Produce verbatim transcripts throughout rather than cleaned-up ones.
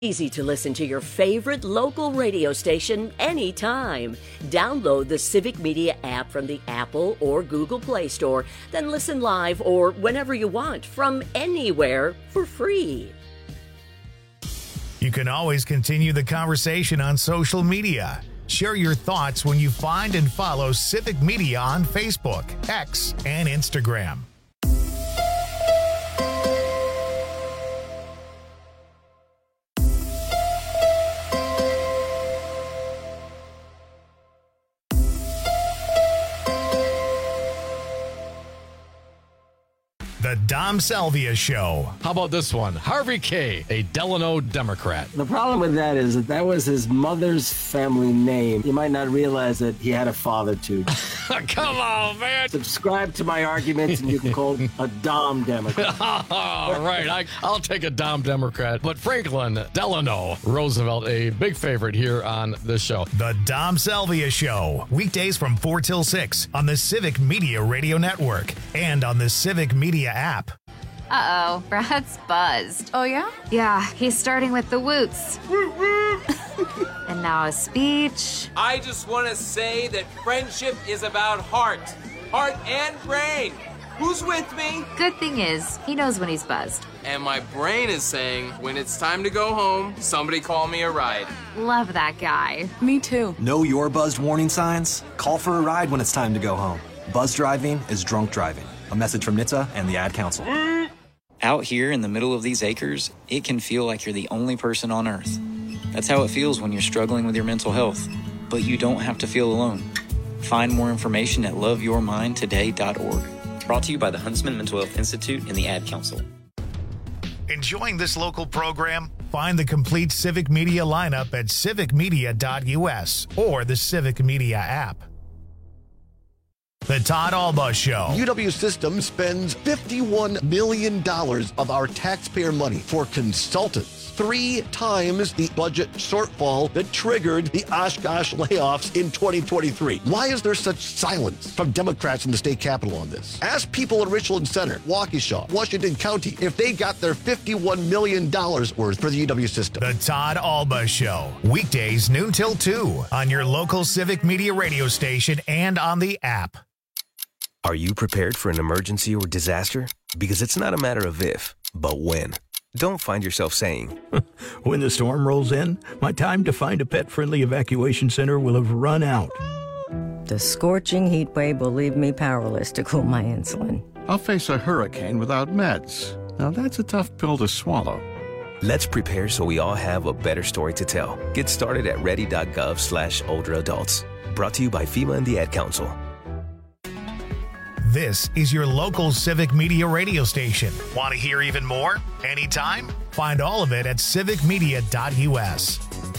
Easy to listen to your favorite local radio station anytime. Download the Civic Media app from the Apple or Google Play Store, then listen live or whenever you want from anywhere for free. You can always continue the conversation on social media. Share your thoughts when you find and follow Civic Media on Facebook, X, and Instagram. The Dom Salvia Show. How about this one? Harvey Kaye, a Delano Democrat. The problem with that is that that was his mother's family name. You might not realize that he had a father, too. Come on, man. Subscribe to my arguments and you can call it a Dom Democrat. All right, I, I'll take a Dom Democrat. But Franklin Delano Roosevelt, a big favorite here on this show. The Dom Salvia Show. Weekdays from four till six on the Civic Media Radio Network and on the Civic Media app. Uh-oh, Brad's buzzed. Oh, yeah? Yeah, he's starting with the woots. And now a speech. I just want to say that friendship is about heart. Heart and brain. Who's with me? Good thing is, he knows when he's buzzed. And my brain is saying, when it's time to go home, somebody call me a ride. Love that guy. Me too. Know your buzzed warning signs? Call for a ride when it's time to go home. Buzz driving is drunk driving. A message from N H T S A and the Ad Council. Out here in the middle of these acres, it can feel like you're the only person on Earth. That's how it feels when you're struggling with your mental health. But you don't have to feel alone. Find more information at love your mind today dot org. Brought to you by the Huntsman Mental Health Institute and the Ad Council. Enjoying this local program? Find the complete Civic Media lineup at civic media dot u s or the Civic Media app. The Todd Alba Show. U W Systems spends fifty-one million dollars of our taxpayer money for consultants, three times the budget shortfall that triggered the Oshkosh layoffs in twenty twenty-three. Why is there such silence from Democrats in the state capitol on this? Ask people in Richland Center, Waukesha, Washington County if they got their fifty-one million dollars worth for the U W system. The Todd Alba Show. Weekdays noon till two on your local Civic Media radio station and on the app. Are you prepared for an emergency or disaster? Because it's not a matter of if, but when. Don't find yourself saying, when the storm rolls in, my time to find a pet-friendly evacuation center will have run out. The scorching heat wave will leave me powerless to cool my insulin. I'll face a hurricane without meds. Now that's a tough pill to swallow. Let's prepare so we all have a better story to tell. Get started at ready dot gov slash older adults. Brought to you by FEMA and the Ad Council. This is your local Civic Media radio station. Want to hear even more? Anytime? Find all of it at civic media dot u s.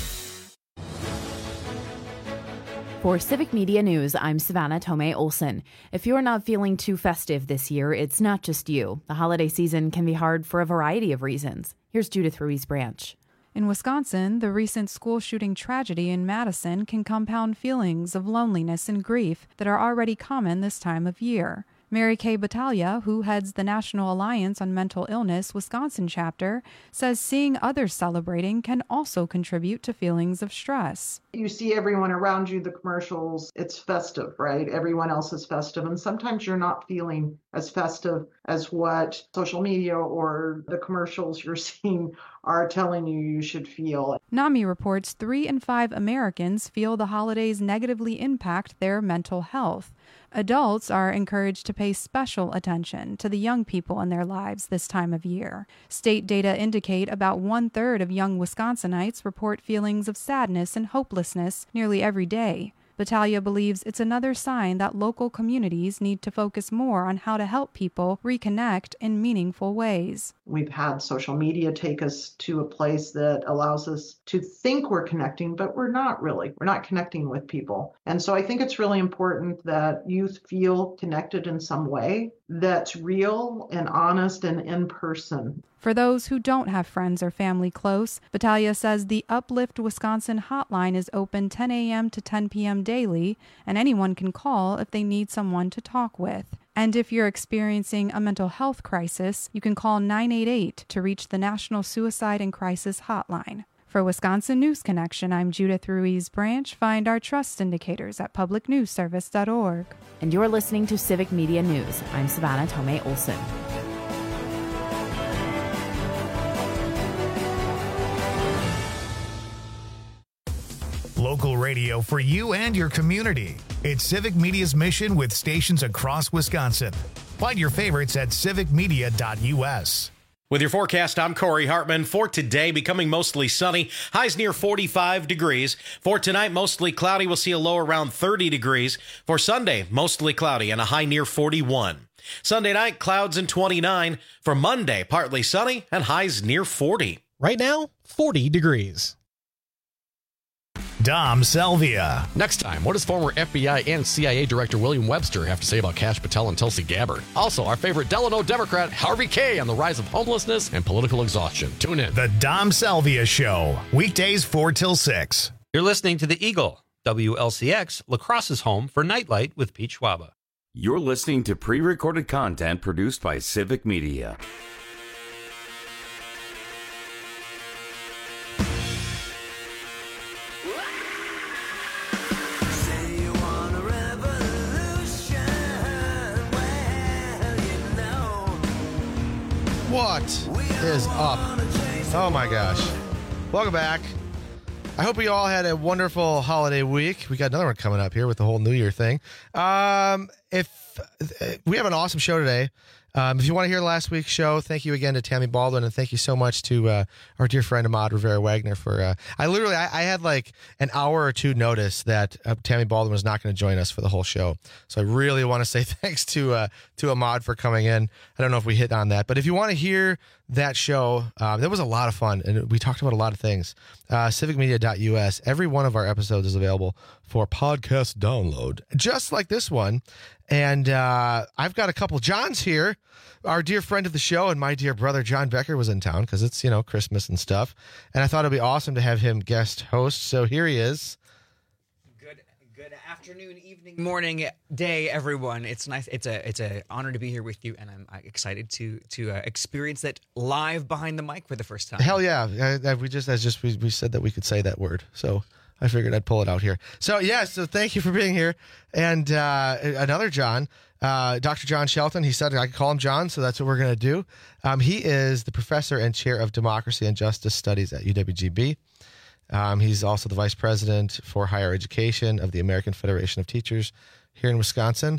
For Civic Media News, I'm Savannah Tomei Olson. If you're not feeling too festive this year, it's not just you. The holiday season can be hard for a variety of reasons. Here's Judith Ruiz Branch. In Wisconsin, the recent school shooting tragedy in Madison can compound feelings of loneliness and grief that are already common this time of year. Mary Kay Battaglia, who heads the National Alliance on Mental Illness Wisconsin chapter, says seeing others celebrating can also contribute to feelings of stress. You see everyone around you, the commercials, it's festive, right? Everyone else is festive. And sometimes you're not feeling as festive as what social media or the commercials you're seeing are telling you you should feel. NAMI reports three in five Americans feel the holidays negatively impact their mental health. Adults are encouraged to pay special attention to the young people in their lives this time of year. State data indicate about one-third of young Wisconsinites report feelings of sadness and hopelessness nearly every day. Battaglia believes it's another sign that local communities need to focus more on how to help people reconnect in meaningful ways. We've had social media take us to a place that allows us to think we're connecting, but we're not really. We're not connecting with people. And so I think it's really important that youth feel connected in some way that's real and honest and in person. For those who don't have friends or family close, Battaglia says the Uplift Wisconsin hotline is open ten a.m. to ten p.m. daily, and anyone can call if they need someone to talk with. And if you're experiencing a mental health crisis, you can call nine eight eight to reach the National Suicide and Crisis Hotline. For Wisconsin News Connection, I'm Judith Ruiz Branch. Find our trust indicators at public news service dot org. And you're listening to Civic Media News. I'm Savannah Tomei Olson. Local radio for you and your community. It's Civic Media's mission with stations across Wisconsin. Find your favorites at civic media dot u s. With your forecast, I'm Corey Hartman. For today, becoming mostly sunny, highs near forty-five degrees. For tonight, mostly cloudy. We'll see a low around thirty degrees. For Sunday, mostly cloudy and a high near forty-one. Sunday night, clouds and twenty-nine. For Monday, partly sunny and highs near forty. Right now, forty degrees. Dom Salvia. Next time, what does former F B I and C I A Director William Webster have to say about Kash Patel and Tulsi Gabbard? Also, our favorite Delano Democrat, Harvey Kaye, on the rise of homelessness and political exhaustion. Tune in. The Dom Salvia Show, weekdays four till six. You're listening to The Eagle, W L C X, La Crosse's home for Nightlight with Pete Schwaba. You're listening to pre-recorded content produced by Civic Media. What is up? Oh my gosh. Welcome back. I hope we all had a wonderful holiday week. We got another one coming up here with the whole New Year thing. Um, if we have an awesome show today. Um, if you want to hear last week's show, thank you again to Tammy Baldwin, and thank you so much to uh, our dear friend Ahmad Rivera Wagner for. Uh, I literally, I, I had like an hour or two notice that uh, Tammy Baldwin was not going to join us for the whole show, so I really want to say thanks to uh, to Ahmad for coming in. I don't know if we hit on that, but if you want to hear that show, um, that was a lot of fun, and we talked about a lot of things. Uh, civic media dot u s. Every one of our episodes is available for podcast download, just like this one. And uh, I've got a couple Johns here. Our dear friend of the show and my dear brother John Becker was in town because it's, you know, Christmas and stuff. And I thought it'd be awesome to have him guest host. So here he is. Good good afternoon, evening, morning, day, everyone. It's nice. It's a it's a honor to be here with you, and I'm excited to to uh, experience that live behind the mic for the first time. Hell yeah. I, I, we just, as just we, we said that we could say that word. So I figured I'd pull it out here. So, yeah, so thank you for being here. And uh, another John, uh, Doctor John Shelton, he said I could call him John, so that's what we're going to do. Um, he is the professor and chair of Democracy and Justice Studies at U W G B. Um, he's also the vice president for higher education of the American Federation of Teachers here in Wisconsin.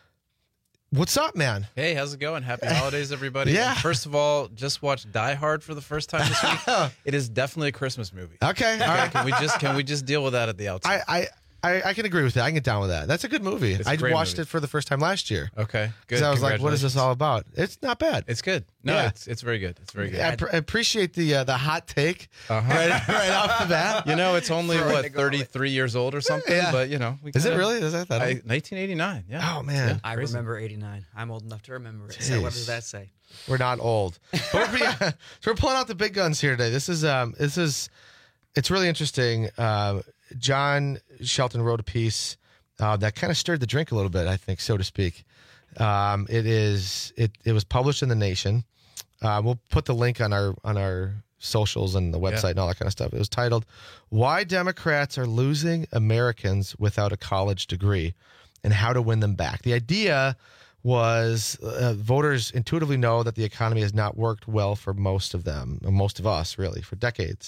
What's up, man? Hey, how's it going? Happy holidays, everybody. Yeah. First of all, just watched Die Hard for the first time this week. It is definitely a Christmas movie. Okay, all right. Can we just can we just deal with that at the outset? I, I, I, I can agree with that. I can get down with that. That's a good movie. It's a I great watched movie. it for the first time last year. Okay, good. Because I was like, what is this Congratulations. all about? It's not bad. It's good. No, Yeah. it's it's very good. It's very good. I, pr- I appreciate the uh, the hot take Uh-huh. right, right off the bat. You know, it's only Right. what thirty-three years old or something. Yeah. But you know, we Is it kinda- really? Is that that I, old? nineteen eighty-nine. Yeah. Oh, man. Yeah, I crazy. remember eighty-nine. I'm old enough to remember it. So what does Jeez. that say? We're not old. But we're, so we're pulling out the big guns here today. This is um this is it's really interesting. Uh, John Shelton wrote a piece uh, that kind of stirred the drink a little bit, I think, so to speak. Um, it is it it was published in The Nation. Uh, we'll put the link on our on our socials and the website Yeah. and all that kind of stuff. It was titled "Why Democrats Are Losing Americans Without a College Degree and How to Win Them Back." The idea was uh, voters intuitively know that the economy has not worked well for most of them, or most of us, really, for decades.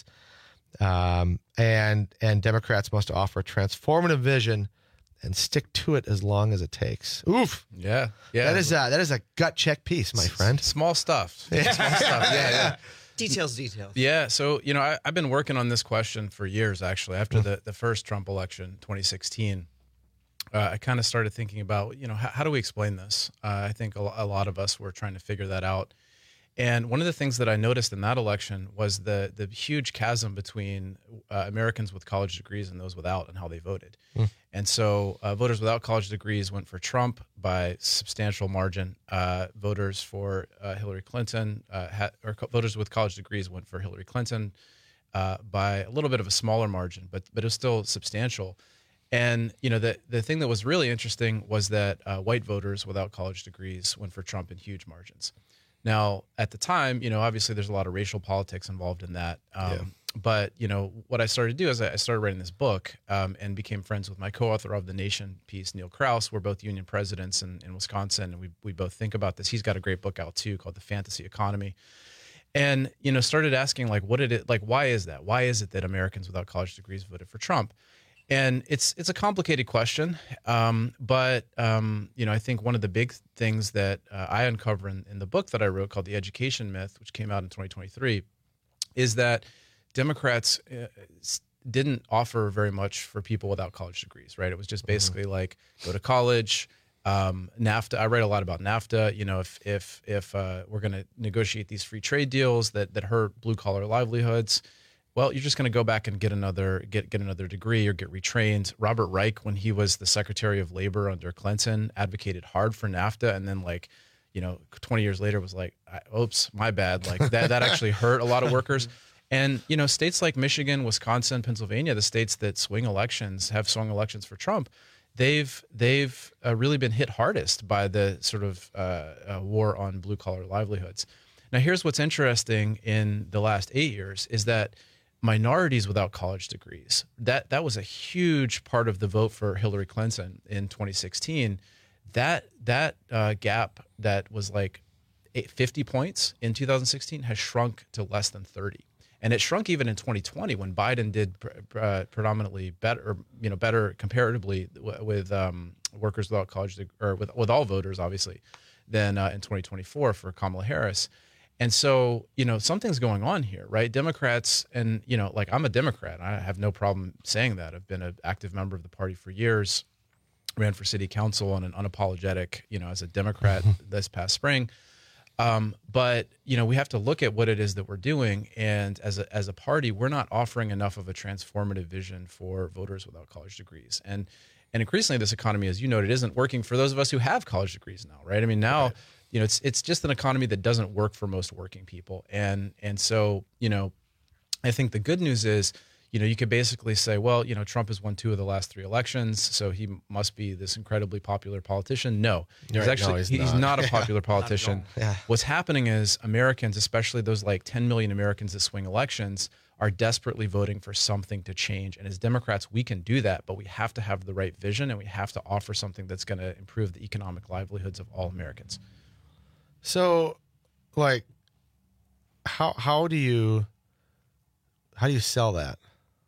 Um, and and Democrats must offer a transformative vision and stick to it as long as it takes. Oof. Yeah. Yeah. That is a, that is a gut check piece, my friend. Small stuff. Yeah. Small stuff. Yeah. Yeah. Details, details. Yeah, so you know, I, I've been working on this question for years. Actually, after the, the first Trump election, twenty sixteen, uh, I kind of started thinking about, you know, how, how do we explain this? Uh, I think a, lo- a lot of us were trying to figure that out. And one of the things that I noticed in that election was the the huge chasm between uh, Americans with college degrees and those without, and how they voted. Mm. And so, uh, voters without college degrees went for Trump by substantial margin. Uh, voters for uh, Hillary Clinton, uh, ha- or co- voters with college degrees went for Hillary Clinton uh, by a little bit of a smaller margin, but but it was still substantial. And you know, the the thing that was really interesting was that uh, white voters without college degrees went for Trump in huge margins. Now, at the time, you know, obviously there's a lot of racial politics involved in that. Um, Yeah. but you know what I started to do is I started writing this book um, and became friends with my co-author of the Nation piece, Neil Krauss. We're both union presidents in, in Wisconsin, and we we both think about this. He's got a great book out too called The Fantasy Economy, and you know started asking like, what did it like? Why is that? Why is it that Americans without college degrees voted for Trump? And it's it's a complicated question, um, but um, you know I think one of the big things that uh, I uncover in, in the book that I wrote called The Education Myth, which came out in twenty twenty-three, is that Democrats uh, didn't offer very much for people without college degrees, right? It was just basically mm-hmm. like go to college, um, NAFTA. I write a lot about NAFTA. You know, if if if uh, we're going to negotiate these free trade deals that that hurt blue collar livelihoods. Well, you're just going to go back and get another get get another degree or get retrained. Robert Reich, when he was the Secretary of Labor under Clinton, advocated hard for NAFTA, and then like, you know, twenty years later was like, "Oops, my bad." Like that that actually hurt a lot of workers. And you know, states like Michigan, Wisconsin, Pennsylvania, the states that swing elections have swung elections for Trump, they've they've uh, really been hit hardest by the sort of uh, uh, war on blue collar livelihoods. Now, here's what's interesting in the last eight years is that minorities without college degrees, that that was a huge part of the vote for Hillary Clinton in twenty sixteen. That that uh, gap that was like fifty points in two thousand sixteen has shrunk to less than thirty, and it shrunk even in twenty twenty when Biden did uh, predominantly better, you know, better comparatively w- with um, workers without college deg- or with with all voters, obviously, than uh, in twenty twenty-four for Kamala Harris. And so, you know, something's going on here, right? Democrats, and, you know, like I'm a Democrat. I have no problem saying that. I've been an active member of the party for years, ran for city council on an unapologetic, you know, as a Democrat this past spring. Um, but, you know, we have to look at what it is that we're doing. And as a, as a party, we're not offering enough of a transformative vision for voters without college degrees. And, and increasingly, this economy, as you noted, isn't working for those of us who have college degrees now, right? I mean, now... Right. You know, it's it's just an economy that doesn't work for most working people, and and so you know, I think the good news is, you know, you could basically say, well, you know, Trump has won two of the last three elections, so he must be this incredibly popular politician. No, he's right, actually no, he's, he's not. not a popular politician. Yeah. What's happening is Americans, especially those like ten million Americans that swing elections, are desperately voting for something to change. And as Democrats, we can do that, but we have to have the right vision, and we have to offer something that's going to improve the economic livelihoods of all Americans. So, like, how how do you how do you sell that?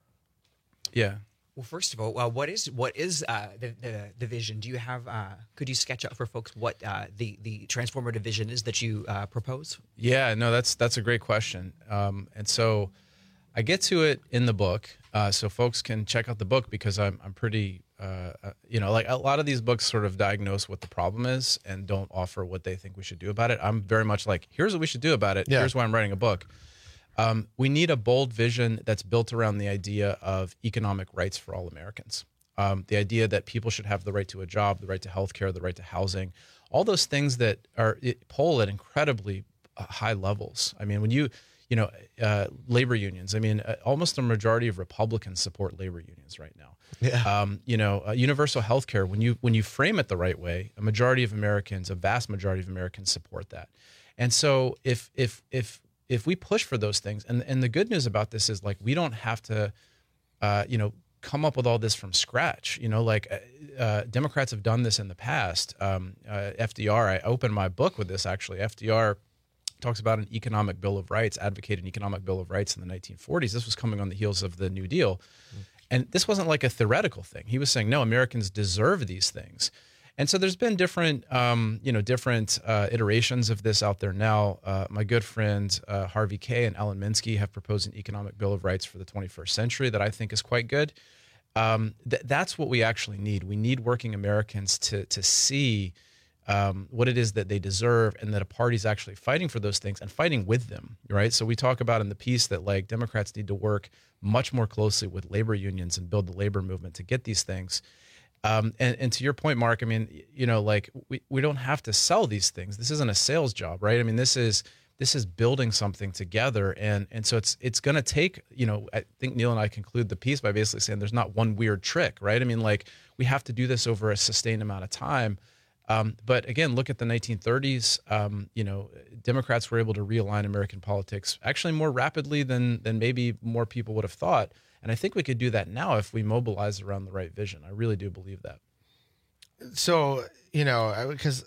Yeah. Well, first of all, uh, what is what is uh, the, the the vision? Do you have? Uh, could you sketch out for folks what uh, the the transformative vision is that you uh, propose? Yeah, no, that's that's a great question, um, and so I get to it in the book, uh, so folks can check out the book because I'm I'm pretty. Uh, you know, like a lot of these books sort of diagnose what the problem is and don't offer what they think we should do about it. I'm very much like, here's what we should do about it. Yeah. Here's why I'm writing a book. Um, we need a bold vision that's built around the idea of economic rights for all Americans. Um, the idea that people should have the right to a job, the right to health care, the right to housing, all those things that are it, poll at incredibly high levels. I mean, when you, you know, uh, labor unions, I mean, uh, almost a majority of Republicans support labor unions right now. Yeah. Um, you know, uh, universal health care, when you when you frame it the right way, a majority of Americans, a vast majority of Americans support that. And so if if if if we push for those things, and, and the good news about this is like we don't have to, uh, you know, come up with all this from scratch. You know, like uh, uh, Democrats have done this in the past. Um, uh, F D R, I opened my book with this actually. F D R talks about an economic bill of rights, advocated an economic bill of rights in the nineteen forties. This was coming on the heels of the New Deal. Mm-hmm. And this wasn't like a theoretical thing. He was saying, no, Americans deserve these things. And so there's been different, um, you know, different uh, iterations of this out there now. Uh, my good friend uh, Harvey Kaye and Alan Minsky have proposed an economic bill of rights for the twenty-first century that I think is quite good. Um, th- that's what we actually need. We need working Americans to to see um, what it is that they deserve, and that a party's actually fighting for those things and fighting with them, right? So we talk about in the piece that like Democrats need to work much more closely with labor unions and build the labor movement to get these things. Um, and, and to your point, Mark, I mean, you know, like we, we don't have to sell these things. This isn't a sales job, right? I mean, this is this is building something together. And and so it's it's going to take, you know, I think Neil and I conclude the piece by basically saying there's not one weird trick, right? I mean, like we have to do this over a sustained amount of time. Um, but again, look at the nineteen thirties. Um, you know, Democrats were able to realign American politics actually more rapidly than than maybe more people would have thought. And I think we could do that now if we mobilize around the right vision. I really do believe that. So, you know, because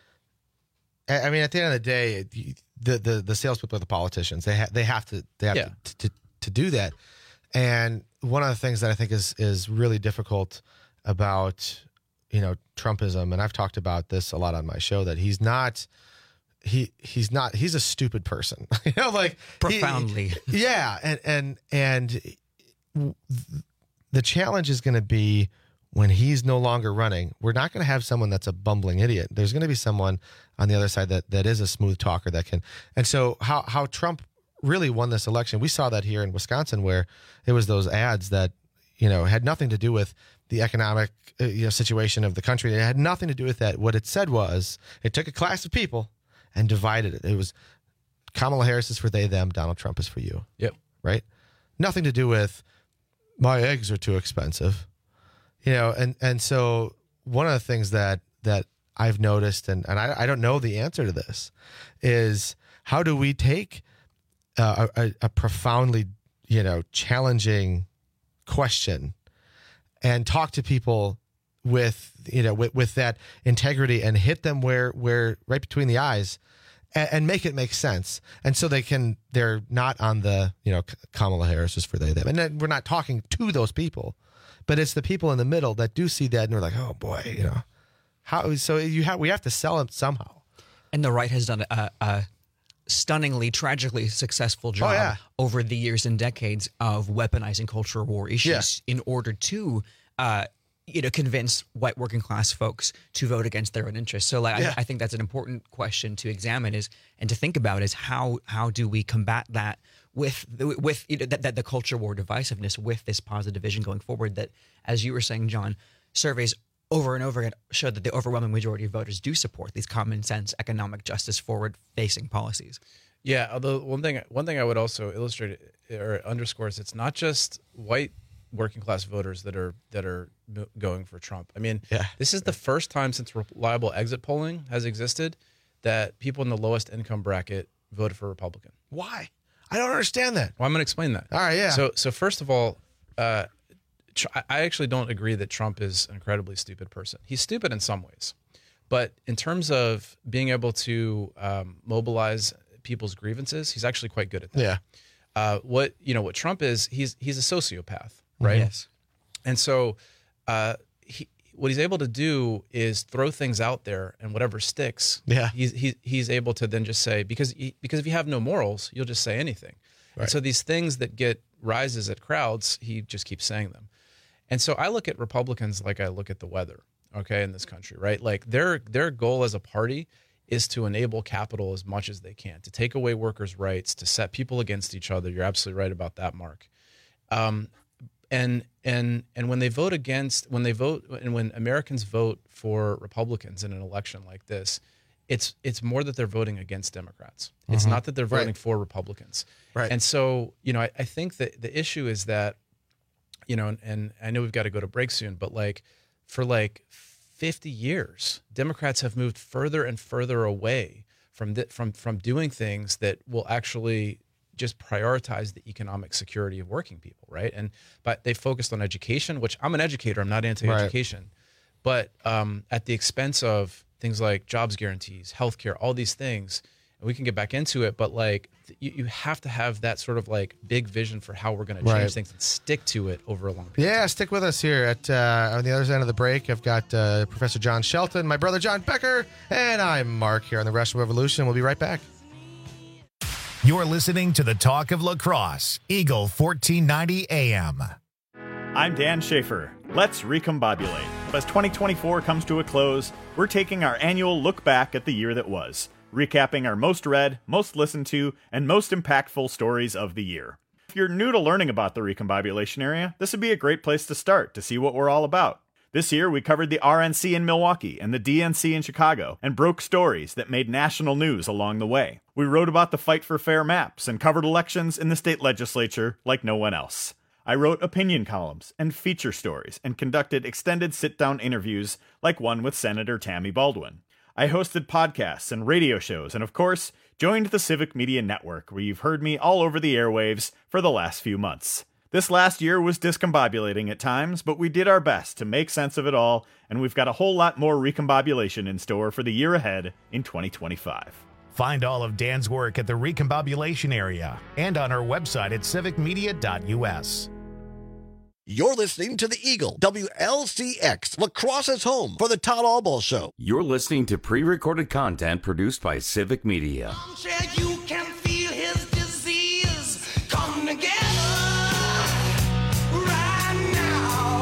I mean, at the end of the day, the the the salespeople are the politicians. They ha- they have to they have Yeah. to, to to do that. And one of the things that I think is is really difficult about, you know, Trumpism, and I've talked about this a lot on my show, that he's not he he's not he's a stupid person. You know, like Profoundly. he- yeah, and and and the challenge is going to be when he's no longer running. We're not going to have someone that's a bumbling idiot. There's going to be someone on the other side that that is a smooth talker that can. And so how how Trump really won this election, we saw that here in Wisconsin, where it was those ads that, you know, had nothing to do with the economic uh, you know, situation of the country. It had nothing to do with that. What it said was it took a class of people and divided it. It was Kamala Harris is for they, them. Donald Trump is for you. Yep. Right? Nothing to do with my eggs are too expensive. You know, and, and so one of the things that, that I've noticed, and, and I, I don't know the answer to this, is how do we take uh, a, a profoundly, you know, challenging question and talk to people with, you know, with, with that integrity and hit them where, where right between the eyes and, and make it make sense. And so they can, they're not on the, you know, Kamala Harris is for they, them. And then we're not talking to those people, but it's the people in the middle that do see that and we're like, oh boy, you know, how, so you have, we have to sell them somehow. And the right has done a, a stunningly, tragically successful job Oh, yeah. over the years and decades of weaponizing cultural war issues in order to, uh, you know, convince white working class folks to vote against their own interests. So, like, Yeah. I, I think that's an important question to examine is and to think about is how how do we combat that with the, with you know, that, that the culture war divisiveness with this positive vision going forward. That, as you were saying, John, surveys over and over again showed that the overwhelming majority of voters do support these common sense, economic justice forward facing policies. Yeah, although one thing one thing I would also illustrate or underscore is it's not just white working class voters that are that are going for Trump. I mean, Yeah. this is the first time since reliable exit polling has existed that people in the lowest income bracket voted for Republican. Why? I don't understand that. Well, I'm going to explain that. All right, yeah. So, so first of all, uh, tr- I actually don't agree that Trump is an incredibly stupid person. He's stupid in some ways, but in terms of being able to um, mobilize people's grievances, he's actually quite good at that. Yeah. Uh, what you know, what Trump is, he's he's a sociopath, right? Yes. And so, uh, he, what he's able to do is throw things out there, and whatever sticks, Yeah. he's he, he's able to then just say because he, because if you have no morals, you'll just say anything. Right. And so these things that get rises at crowds, he just keeps saying them. And so I look at Republicans like I look at the weather, okay, in this country, right? Like their their goal as a party is to enable capital as much as they can, to take away workers' rights, to set people against each other. You're absolutely right about that, Mark. Um, and and and when they vote against, when they vote, and when Americans vote for Republicans in an election like this, it's it's more that they're voting against Democrats. It's Mhm. not that they're voting Right. for Republicans. Right. And so, you know, I, I think that the issue is that, you know, and, and I know we've got to go to break soon, but like for like fifty years, Democrats have moved further and further away from the, from from doing things that will actually just prioritize the economic security of working people, right? And but they focused on education, which I'm an educator, I'm not anti-education, but um, at the expense of things like jobs guarantees, healthcare, all these things. And we can get back into it, but like you, you have to have that sort of like big vision for how we're going to change Right. things and stick to it over a long period. Yeah, stick with us here at uh, on the other end of the break. I've got uh, Professor John Shelton, my brother John Becker, and I'm Mark here on the Russian Revolution. We'll be right back. You're listening to the Talk of Lacrosse, Eagle fourteen ninety A M. I'm Dan Schaefer. Let's recombobulate. As twenty twenty-four comes to a close, we're taking our annual look back at the year that was, recapping our most read, most listened to, and most impactful stories of the year. If you're new to learning about the recombobulation area, this would be a great place to start to see what we're all about. This year, we covered the R N C in Milwaukee and the D N C in Chicago and broke stories that made national news along the way. We wrote about the fight for fair maps and covered elections in the state legislature like no one else. I wrote opinion columns and feature stories and conducted extended sit-down interviews like one with Senator Tammy Baldwin. I hosted podcasts and radio shows and, of course, joined the Civic Media Network, where you've heard me all over the airwaves for the last few months. This last year was discombobulating at times, but we did our best to make sense of it all, and we've got a whole lot more recombobulation in store for the year ahead in twenty twenty-five. Find all of Dan's work at the Recombobulation area and on our website at civic media dot U S. You're listening to the Eagle, W L C X, Lacrosse's home for the Todd Albaugh Show. You're listening to pre-recorded content produced by Civic Media. You can feel his disease come together right now.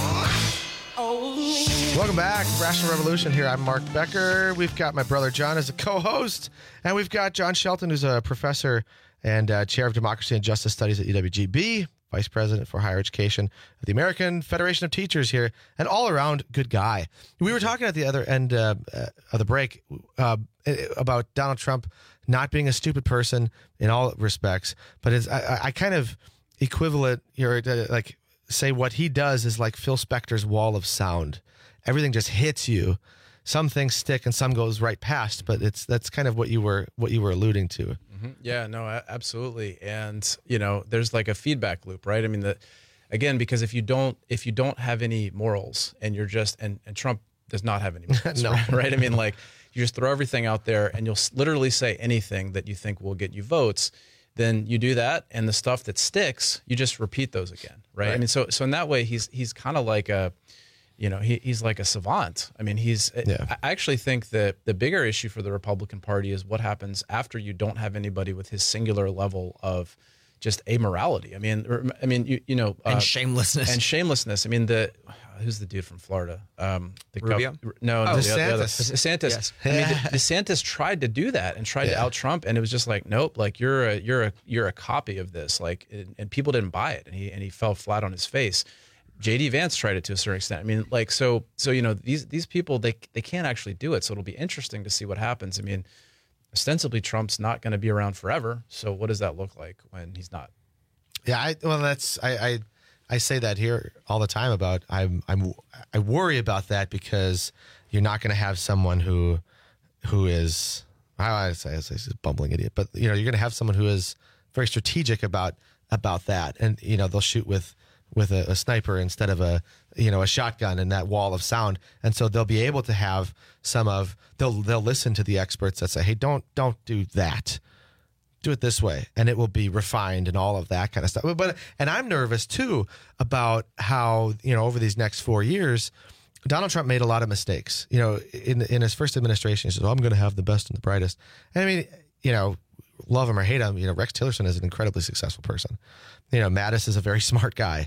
Oh. Welcome back, Rational Revolution here. I'm Mark Becker. We've got my brother John as a co-host, and we've got John Shelton, who's a professor and uh, chair of Democracy and Justice Studies at U W G B, vice president for higher education of the American Federation of Teachers here, and all-around good guy. We were talking at the other end uh, uh, of the break uh, about Donald Trump not being a stupid person in all respects, but it's, I, I kind of equivalent, or uh, like say what he does is like Phil Spector's wall of sound. Everything just hits you. Some things stick and some goes right past, but it's that's kind of what you were what you were alluding to. Mm-hmm. Yeah, no, absolutely. And you know, there's like a feedback loop, right? I mean, the again, because if you don't if you don't have any morals and you're just and, and Trump does not have any morals, No. right? right? I mean, like you just throw everything out there and you'll literally say anything that you think will get you votes. Then you do that, and the stuff that sticks, you just repeat those again, right? Right. I mean, so so in that way, he's he's kind of like a You know, he, he's like a savant. I mean, he's. Yeah. I actually think that the bigger issue for the Republican Party is what happens after you don't have anybody with his singular level of just amorality. I mean, I mean, you, you know, And uh, shamelessness. and shamelessness. I mean, the who's the dude from Florida? Um, the Rubio? gov- no, Oh, no, the, the other- DeSantis. DeSantis. Yes. I mean, De- DeSantis tried to do that and tried to Yeah. out Trump, and it was just like, nope, like you're a you're a you're a copy of this, like, and, and people didn't buy it, and he and he fell flat on his face. J D Vance tried it to a certain extent. I mean, like, so, so, you know, these, these people, they, they can't actually do it. So it'll be interesting to see what happens. I mean, ostensibly Trump's not going to be around forever. So what does that look like when he's not? Yeah, I, well, that's I, I I say that here all the time about I'm I'm I worry about that because you're not going to have someone who who is I I say it's a bumbling idiot, but you know you're going to have someone who is very strategic about about that, and you know they'll shoot with. with a, a sniper instead of a you know a shotgun and that wall of sound, and so they'll be able to have some of they'll they'll listen to the experts that say, hey, don't don't do that, do it this way, and it will be refined and all of that kind of stuff. But and I'm nervous too about how you know over these next four years, Donald Trump made a lot of mistakes. You know, in in his first administration, he said, oh, I'm going to have the best and the brightest, and I mean, you know. Love him or hate him, you know, Rex Tillerson is an incredibly successful person. You know, Mattis is a very smart guy,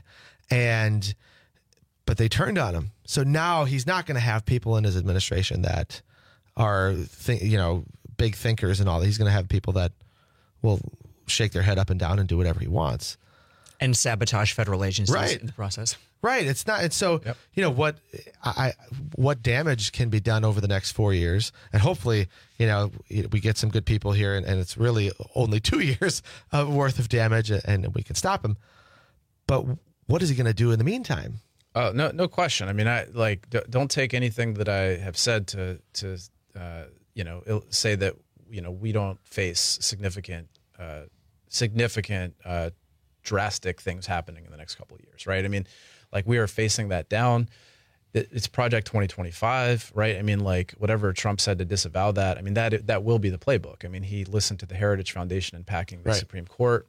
and but they turned on him. So now he's not going to have people in his administration that are, th- you know, big thinkers and all that. He's going to have people that will shake their head up and down and do whatever he wants. And sabotage federal agencies Right. in the process. Right. It's not. It's so, Yep. you know, what I, what damage can be done over the next four years. And hopefully, you know, we get some good people here and, and it's really only two years of worth of damage and we can stop him. But what is he going to do in the meantime? Oh, no, no question. I mean, I like, d- don't take anything that I have said to, to, uh, you know, il- say that, you know, we don't face significant, uh, significant, uh, drastic things happening in the next couple of years. Right. I mean, like we are facing that down. It's Project twenty twenty-five, right? I mean, like whatever Trump said to disavow that, I mean, that that will be the playbook. I mean, he listened to the Heritage Foundation in packing the Right. Supreme Court.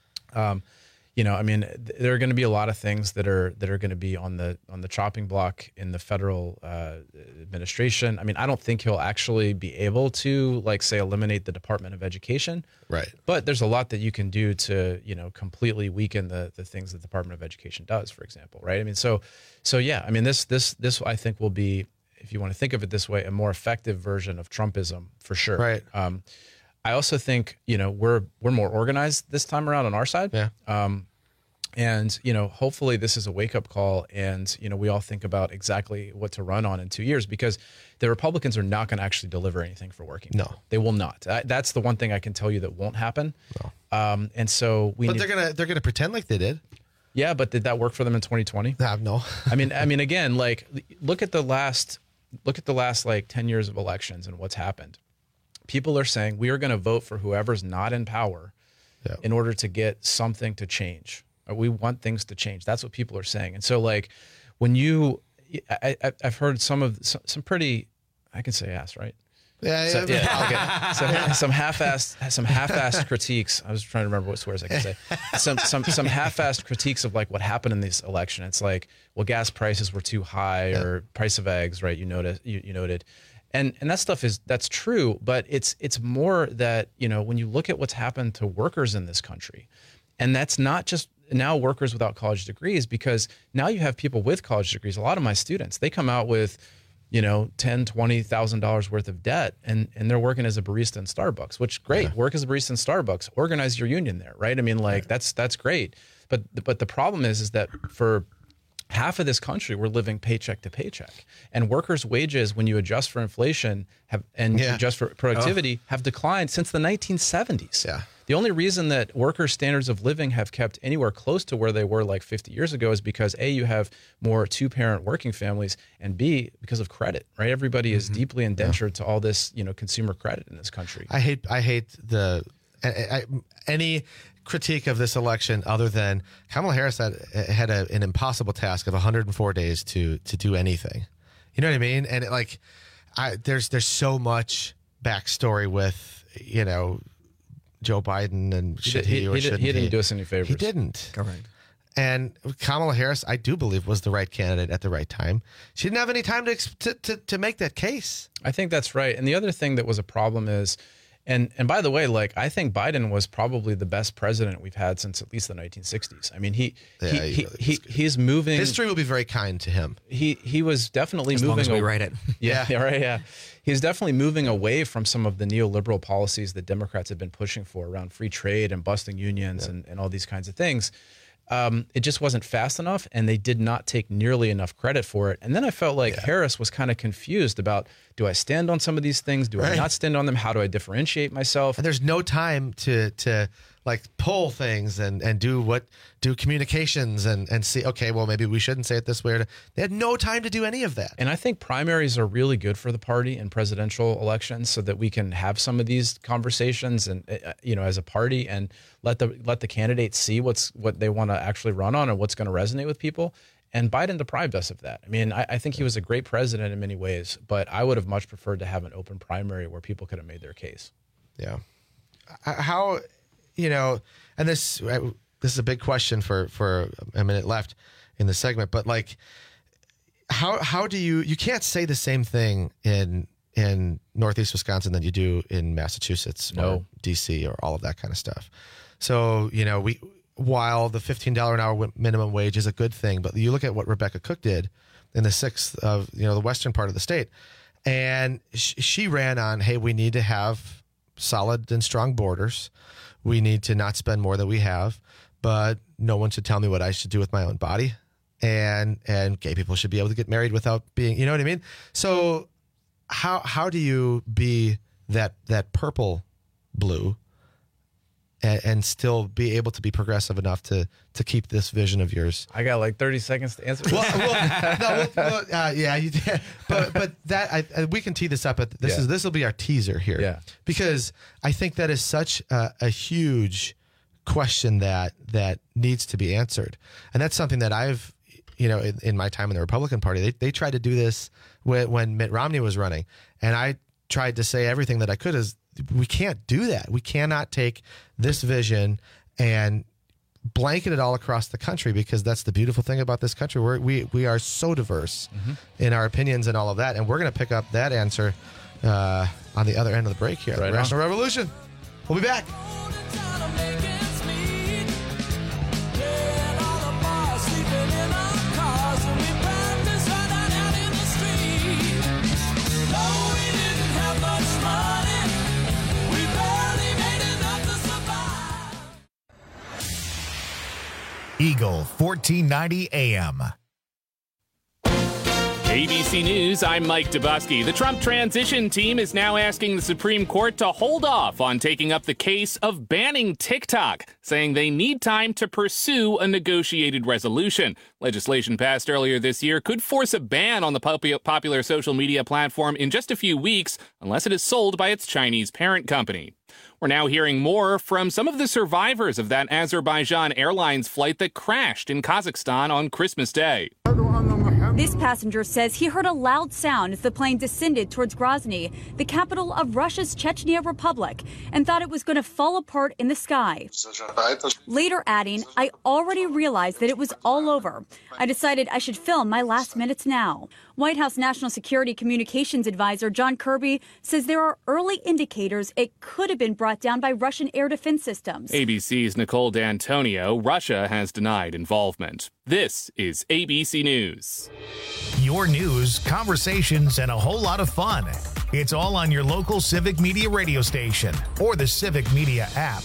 Um, you know, I mean, th- there are going to be a lot of things that are that are going to be on the on the chopping block in the federal uh, administration. I mean, I don't think he'll actually be able to, like, say, eliminate the Department of Education. Right. But there's a lot that you can do to, you know, completely weaken the the things that the Department of Education does, for example, right? I mean, so so yeah, I mean, this this this I think will be, if you want to think of it this way, a more effective version of Trumpism for sure. Right. Um, I also think, you know, we're we're more organized this time around on our side. Yeah. Um, and, you know, hopefully this is a wake-up call and, you know, we all think about exactly what to run on in two years because the Republicans are not going to actually deliver anything for working No. people. They will not. I, that's the one thing I can tell you that won't happen. No. Um, and so we But need, they're gonna they're gonna pretend like they did. Yeah, but did that work for them in twenty twenty? Uh, no. I mean, I mean, again, like look at the last, look at the last like ten years of elections and what's happened. People are saying we are going to vote for whoever's not in power yeah. in order to get something to change. Or we want things to change. That's what people are saying. And so, like, when you, I, I, I've heard some of some, some pretty, I can say ass, right? Yeah, so, yeah. yeah some, some half-assed, some half-assed critiques. I was trying to remember what swears I could say. Some, some, some half-assed critiques of like what happened in this election. It's like, well, gas prices were too high, yeah. or price of eggs, right? You noted, you, you noted, and and that stuff is that's true. But it's it's more that, you know, when you look at what's happened to workers in this country, and that's not just now workers without college degrees, because now you have people with college degrees. A lot of my students, they come out with, you know, ten, twenty thousand dollars worth of debt, and and they're working as a barista in Starbucks, which great, yeah. work as a barista in Starbucks, organize your union there, right? I mean, like right. that's that's great, but but the problem is is that for half of this country, we're living paycheck to paycheck, and workers' wages, when you adjust for inflation, have and yeah. adjust for productivity, oh. have declined since the nineteen seventies. Yeah. The only reason that workers' standards of living have kept anywhere close to where they were like fifty years ago is because A, you have more two-parent working families, and B, because of credit, right? Everybody is mm-hmm. deeply indentured yeah. to all this, you know, consumer credit in this country. I hate, I hate the I, I, any critique of this election other than Kamala Harris had had a, an impossible task of one hundred four days to to do anything. You know what I mean? And it, like, I, there's there's so much backstory with, you know, Joe Biden and should he, he or he, shouldn't he? He didn't he? do us any favors. He didn't. Correct. And Kamala Harris, I do believe, was the right candidate at the right time. She didn't have any time to to to, to make that case. I think that's right. And the other thing that was a problem is, and and by the way, like, I think Biden was probably the best president we've had since at least the nineteen sixties. I mean, he yeah, he, he, he, really he he's moving. History will be very kind to him. He he was definitely as moving. Long as we write it. Yeah, yeah, right. Yeah, he's definitely moving away from some of the neoliberal policies that Democrats have been pushing for around free trade and busting unions yeah. and, and all these kinds of things. Um, it just wasn't fast enough, and they did not take nearly enough credit for it. And then I felt like yeah. Harris was kind of confused about, do I stand on some of these things? Do right. I not stand on them? How do I differentiate myself? And there's no time to to like pull things and, and do what do communications and, and see, okay, well, maybe we shouldn't say it this way. Or they had no time to do any of that. And I think primaries are really good for the party in presidential elections, so that we can have some of these conversations and, uh, you know, as a party, and let the let the candidates see what's what they want to actually run on and what's going to resonate with people. And Biden deprived us of that. I mean, I, I think he was a great president in many ways, but I would have much preferred to have an open primary where people could have made their case. Yeah. How, you know, and this this is a big question for, for a minute left in the segment, but like, how how do you you can't say the same thing in in Northeast Wisconsin that you do in Massachusetts no. or D C or all of that kind of stuff. So, you know, we while the fifteen dollars an hour minimum wage is a good thing, but you look at what Rebecca Cook did in the sixth of, you know, the western part of the state, and sh- she ran on, hey, we need to have solid and strong borders. We need to not spend more than we have, but no one should tell me what I should do with my own body. And and gay people should be able to get married without being, you know what I mean? So how how do you be that that purple blue and, and still be able to be progressive enough to to keep this vision of yours? I got like thirty seconds to answer. Well, well, no, well, uh, yeah, you did. But but that I, I, we can tee this up. At this yeah. is this will be our teaser here. Yeah, because I think that is such a, a huge question that that needs to be answered, and that's something that I've, you know, in, in my time in the Republican Party, they they tried to do this when, when Mitt Romney was running, and I tried to say everything that I could is we can't do that. We cannot take this vision and blanket it all across the country, because that's the beautiful thing about this country. We're, we we are so diverse mm-hmm. in our opinions and all of that, and we're going to pick up that answer uh, on the other end of the break here. Right, Rational Revolution. We'll be back. Eagle fourteen ninety A M. A B C News, I'm Mike Dubusky. The Trump transition team is now asking the Supreme Court to hold off on taking up the case of banning TikTok, saying they need time to pursue a negotiated resolution. Legislation passed earlier this year could force a ban on the popu- popular social media platform in just a few weeks, unless it is sold by its Chinese parent company. We're now hearing more from some of the survivors of that Azerbaijan Airlines flight that crashed in Kazakhstan on Christmas Day. This passenger says he heard a loud sound as the plane descended towards Grozny, the capital of Russia's Chechnya Republic, and thought it was going to fall apart in the sky. Later adding, I already realized that it was all over. I decided I should film my last minutes now. White House National Security Communications Advisor John Kirby says there are early indicators it could have been brought down by Russian air defense systems. A B C's Nicole D'Antonio, Russia has denied involvement. This is A B C News. Your news, conversations, and a whole lot of fun. It's all on your local Civic Media radio station or the Civic Media app.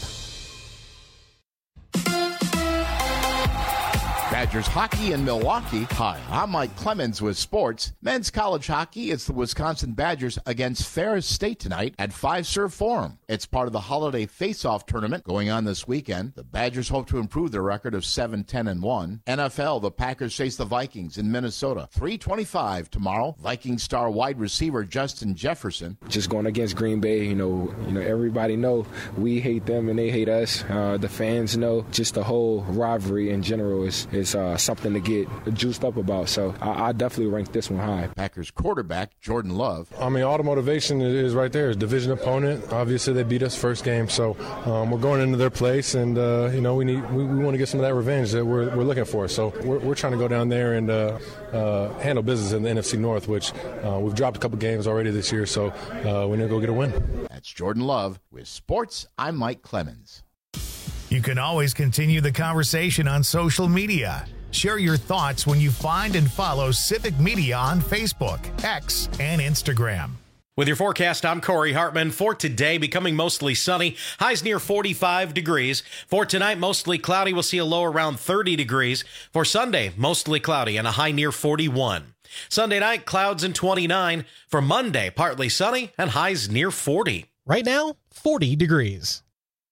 Badgers hockey in Milwaukee. Hi, I'm Mike Clemens with sports. Men's college hockey, it's the Wisconsin Badgers against Ferris State tonight at Fiserv Forum. It's part of the holiday face-off tournament going on this weekend. The Badgers hope to improve their record of seven ten and one. N F L, the Packers face the Vikings in Minnesota. three twenty-five tomorrow. Vikings star wide receiver Justin Jefferson. Just going against Green Bay, you know, you know, everybody know we hate them and they hate us. Uh, the fans know. Just the whole rivalry in general is is uh, something to get juiced up about. So I, I definitely rank this one high. Packers quarterback Jordan Love. I mean, all the motivation is right there. It's division opponent. Obviously, they beat us first game, so um, we're going into their place, and uh, you know we need we, we want to get some of that revenge that we're we're looking for. So we're we're trying to go down there and uh, uh, handle business in the N F C North, which uh, we've dropped a couple games already this year. So uh, we need to go get a win. That's Jordan Love with sports. I'm Mike Clemens. You can always continue the conversation on social media. Share your thoughts when you find and follow Civic Media on Facebook, X, and Instagram. With your forecast, I'm Corey Hartman. For today, becoming mostly sunny. Highs near forty-five degrees. For tonight, mostly cloudy. We'll see a low around thirty degrees. For Sunday, mostly cloudy and a high near forty-one. Sunday night, clouds and twenty-nine. For Monday, partly sunny and highs near forty. Right now, forty degrees.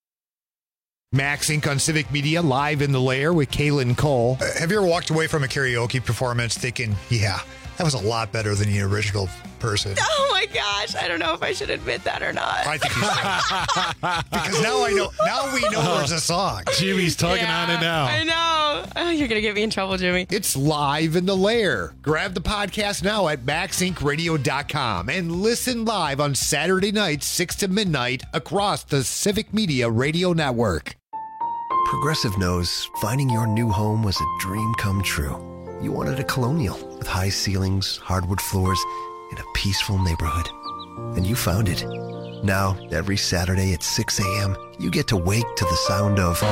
Max Incorporated on Civic Media, live in the lair with Kaylin Cole. Uh, have you ever walked away from a karaoke performance thinking, yeah, that was a lot better than the original person? Oh my gosh, I don't know if I should admit that or not. I think you should. Because now I know, now we know there's a song. Jimmy's tugging yeah, on it now. I know. Oh, you're going to get me in trouble, Jimmy. It's live in the lair. Grab the podcast now at max inc radio dot com and listen live on Saturday nights, six to midnight across the Civic Media Radio Network. Progressive knows finding your new home was a dream come true. You wanted a Colonial with high ceilings, hardwood floors, and a peaceful neighborhood. And you found it. Now, every Saturday at six a.m., you get to wake to the sound of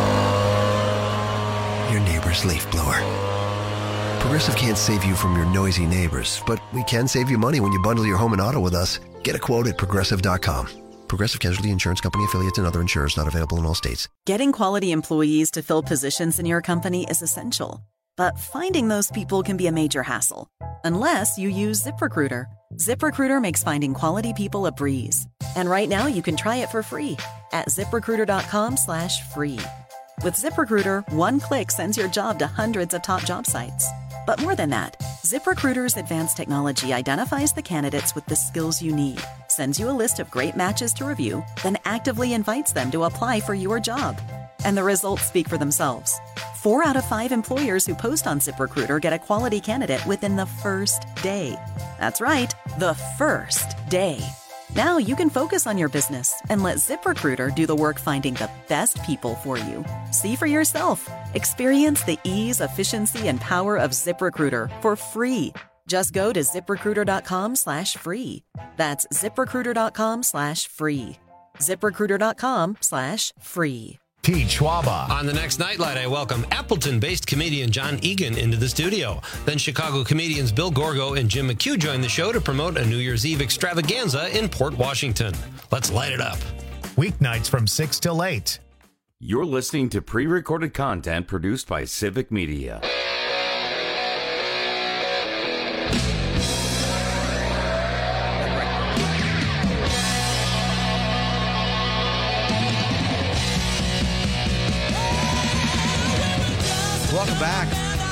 your neighbor's leaf blower. Progressive can't save you from your noisy neighbors, but we can save you money when you bundle your home and auto with us. Get a quote at progressive dot com. Progressive Casualty Insurance Company affiliates and other insurers not available in all states. Getting quality employees to fill positions in your company is essential. But finding those people can be a major hassle. Unless you use ZipRecruiter. ZipRecruiter makes finding quality people a breeze. And right now you can try it for free at ZipRecruiter.com slash free. With ZipRecruiter, one click sends your job to hundreds of top job sites. But more than that, ZipRecruiter's advanced technology identifies the candidates with the skills you need, sends you a list of great matches to review, then actively invites them to apply for your job. And the results speak for themselves. Four out of five employers who post on ZipRecruiter get a quality candidate within the first day. That's right, the first day. Now you can focus on your business and let ZipRecruiter do the work finding the best people for you. See for yourself. Experience the ease, efficiency, and power of ZipRecruiter for free. Just go to ZipRecruiter.com slash free. That's ZipRecruiter.com slash free. ZipRecruiter.com slash free. Pete Schwaba. On the next Nightlight, I welcome Appleton-based comedian John Egan into the studio. Then Chicago comedians Bill Gorgo and Jim McHugh join the show to promote a New Year's Eve extravaganza in Port Washington. Let's light it up. Weeknights from six till eight. You're listening to pre-recorded content produced by Civic Media. Welcome back.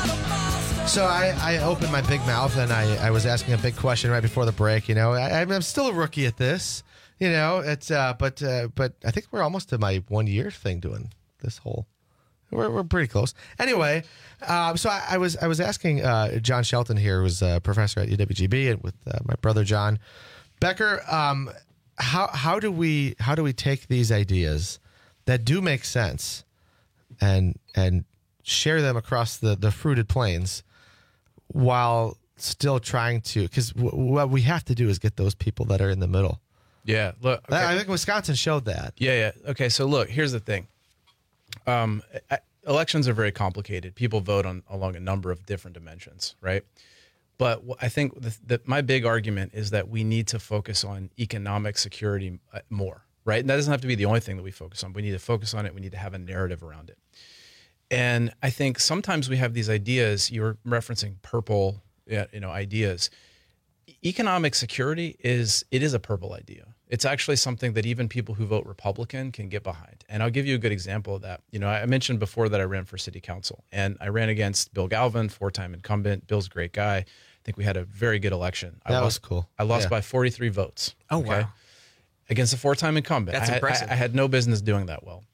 So I, I opened my big mouth and I, I was asking a big question right before the break. You know, I, I'm still a rookie at this. You know, it's uh, but uh, but I think we're almost to my one year thing doing this whole. We're we're pretty close. Anyway, um, so I, I was I was asking uh, John Shelton here, who's a professor at U W G B, and with uh, my brother John Becker. Um, how how do we how do we take these ideas that do make sense and and share them across the, the fruited plains while still trying to, because w- what we have to do is get those people that are in the middle. Yeah. Look, okay. I think Wisconsin showed that. Yeah. Yeah. Okay. So look, here's the thing. Um, I, elections are very complicated. People vote on along a number of different dimensions, right? But I think the, the, my big argument is that we need to focus on economic security more, right? And that doesn't have to be the only thing that we focus on. We need to focus on it. We need to have a narrative around it. And I think sometimes we have these ideas. You were referencing purple, you know, ideas. Economic security is it is a purple idea. It's actually something that even people who vote Republican can get behind. And I'll give you a good example of that. You know, I mentioned before that I ran for city council, and I ran against Bill Galvin, four-time incumbent. Bill's a great guy. I think we had a very good election. That I was lost, cool. I lost Yeah. by forty-three votes. Oh, wow. Against a four-time incumbent. That's I had, impressive. I, I had no business doing that well.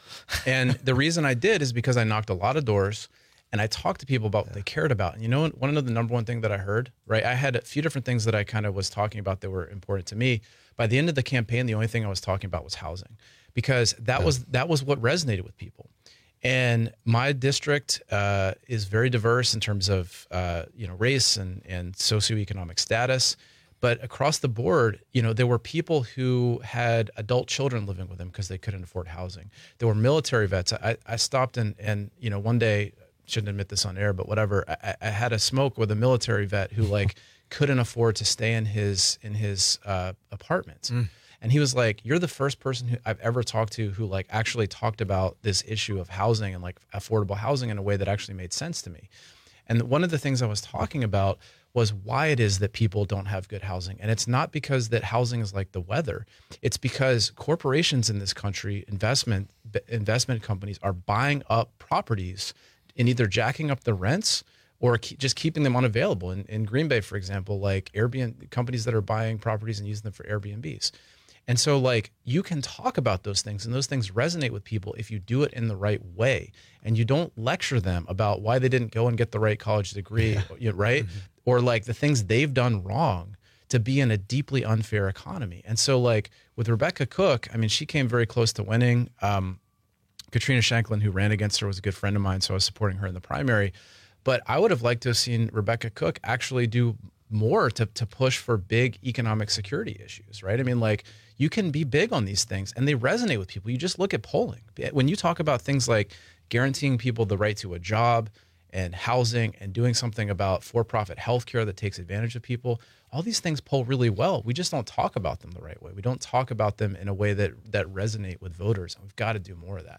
And the reason I did is because I knocked a lot of doors and I talked to people about what they cared about. And you know, want to know the number one thing that I heard, right? I had a few different things that I kind of was talking about that were important to me. By the end of the campaign, the only thing I was talking about was housing, because that was that was what resonated with people. And my district uh, is very diverse in terms of uh, you know race and and socioeconomic status. But across the board, you know, there were people who had adult children living with them because they couldn't afford housing. There were military vets. I, I stopped and, and, you know, one day, shouldn't admit this on air, but whatever, I, I had a smoke with a military vet who like couldn't afford to stay in his, in his uh, apartment. Mm. And he was like, you're the first person who I've ever talked to who like actually talked about this issue of housing and like affordable housing in a way that actually made sense to me. And one of the things I was talking about was why it is that people don't have good housing. And it's not because that housing is like the weather. It's because corporations in this country, investment investment companies are buying up properties and either jacking up the rents or keep, just keeping them unavailable. In, in Green Bay, for example, like Airbnb companies that are buying properties and using them for Airbnbs. And so like you can talk about those things and those things resonate with people if you do it in the right way and you don't lecture them about why they didn't go and get the right college degree, yeah. right? Mm-hmm. Or like the things they've done wrong to be in a deeply unfair economy. And so like with Rebecca Cook, I mean, she came very close to winning. Um, Katrina Shanklin, who ran against her, was a good friend of mine, so I was supporting her in the primary. But I would have liked to have seen Rebecca Cook actually do more to, to push for big economic security issues, right? I mean, like you can be big on these things and they resonate with people. You just look at polling. When you talk about things like guaranteeing people the right to a job and housing and doing something about for-profit healthcare that takes advantage of people, all these things poll really well. We just don't talk about them the right way. We don't talk about them in a way that that resonate with voters. And we've got to do more of that.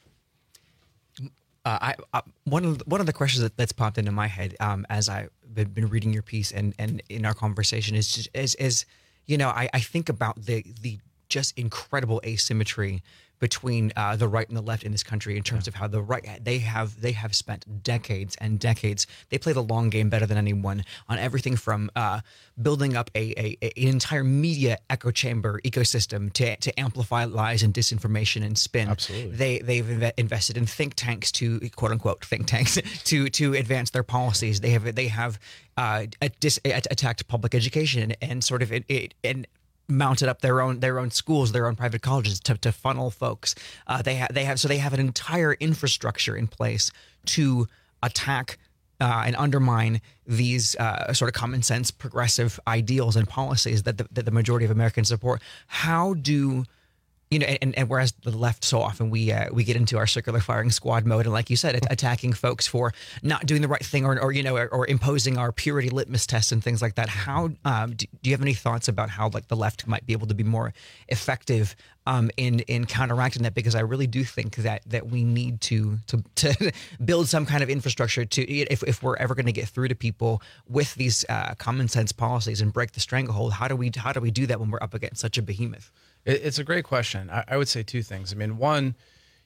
Uh, I, I one of the, one of the questions that, that's popped into my head um, as I've been, been reading your piece and, and in our conversation is just, is, is you know I, I think about the the just incredible asymmetry between uh, the right and the left in this country in terms yeah. of how the right they have they have spent decades and decades. They play the long game better than anyone on everything from uh, building up a, a, a an entire media echo chamber ecosystem to to amplify lies and disinformation and spin. Absolutely, they they've inv- invested in think tanks to quote unquote think tanks to to advance their policies. They have they have uh, a dis- attacked public education and sort of it, it and. mounted up their own their own schools, their own private colleges to, to funnel folks. Uh, they have they have so they have an entire infrastructure in place to attack uh, and undermine these uh, sort of common sense progressive ideals and policies that the, that the majority of Americans support. How do you know? And, and whereas the left so often we uh, we get into our circular firing squad mode, and like you said, attacking folks for not doing the right thing, or, or you know, or, or imposing our purity litmus tests and things like that. How um, do, do you have any thoughts about how like the left might be able to be more effective um, in in counteracting that? Because I really do think that that we need to to to build some kind of infrastructure to if if we're ever going to get through to people with these uh, common sense policies and break the stranglehold. How do we how do we do that when we're up against such a behemoth? It's a great question. I would say two things. I mean, one,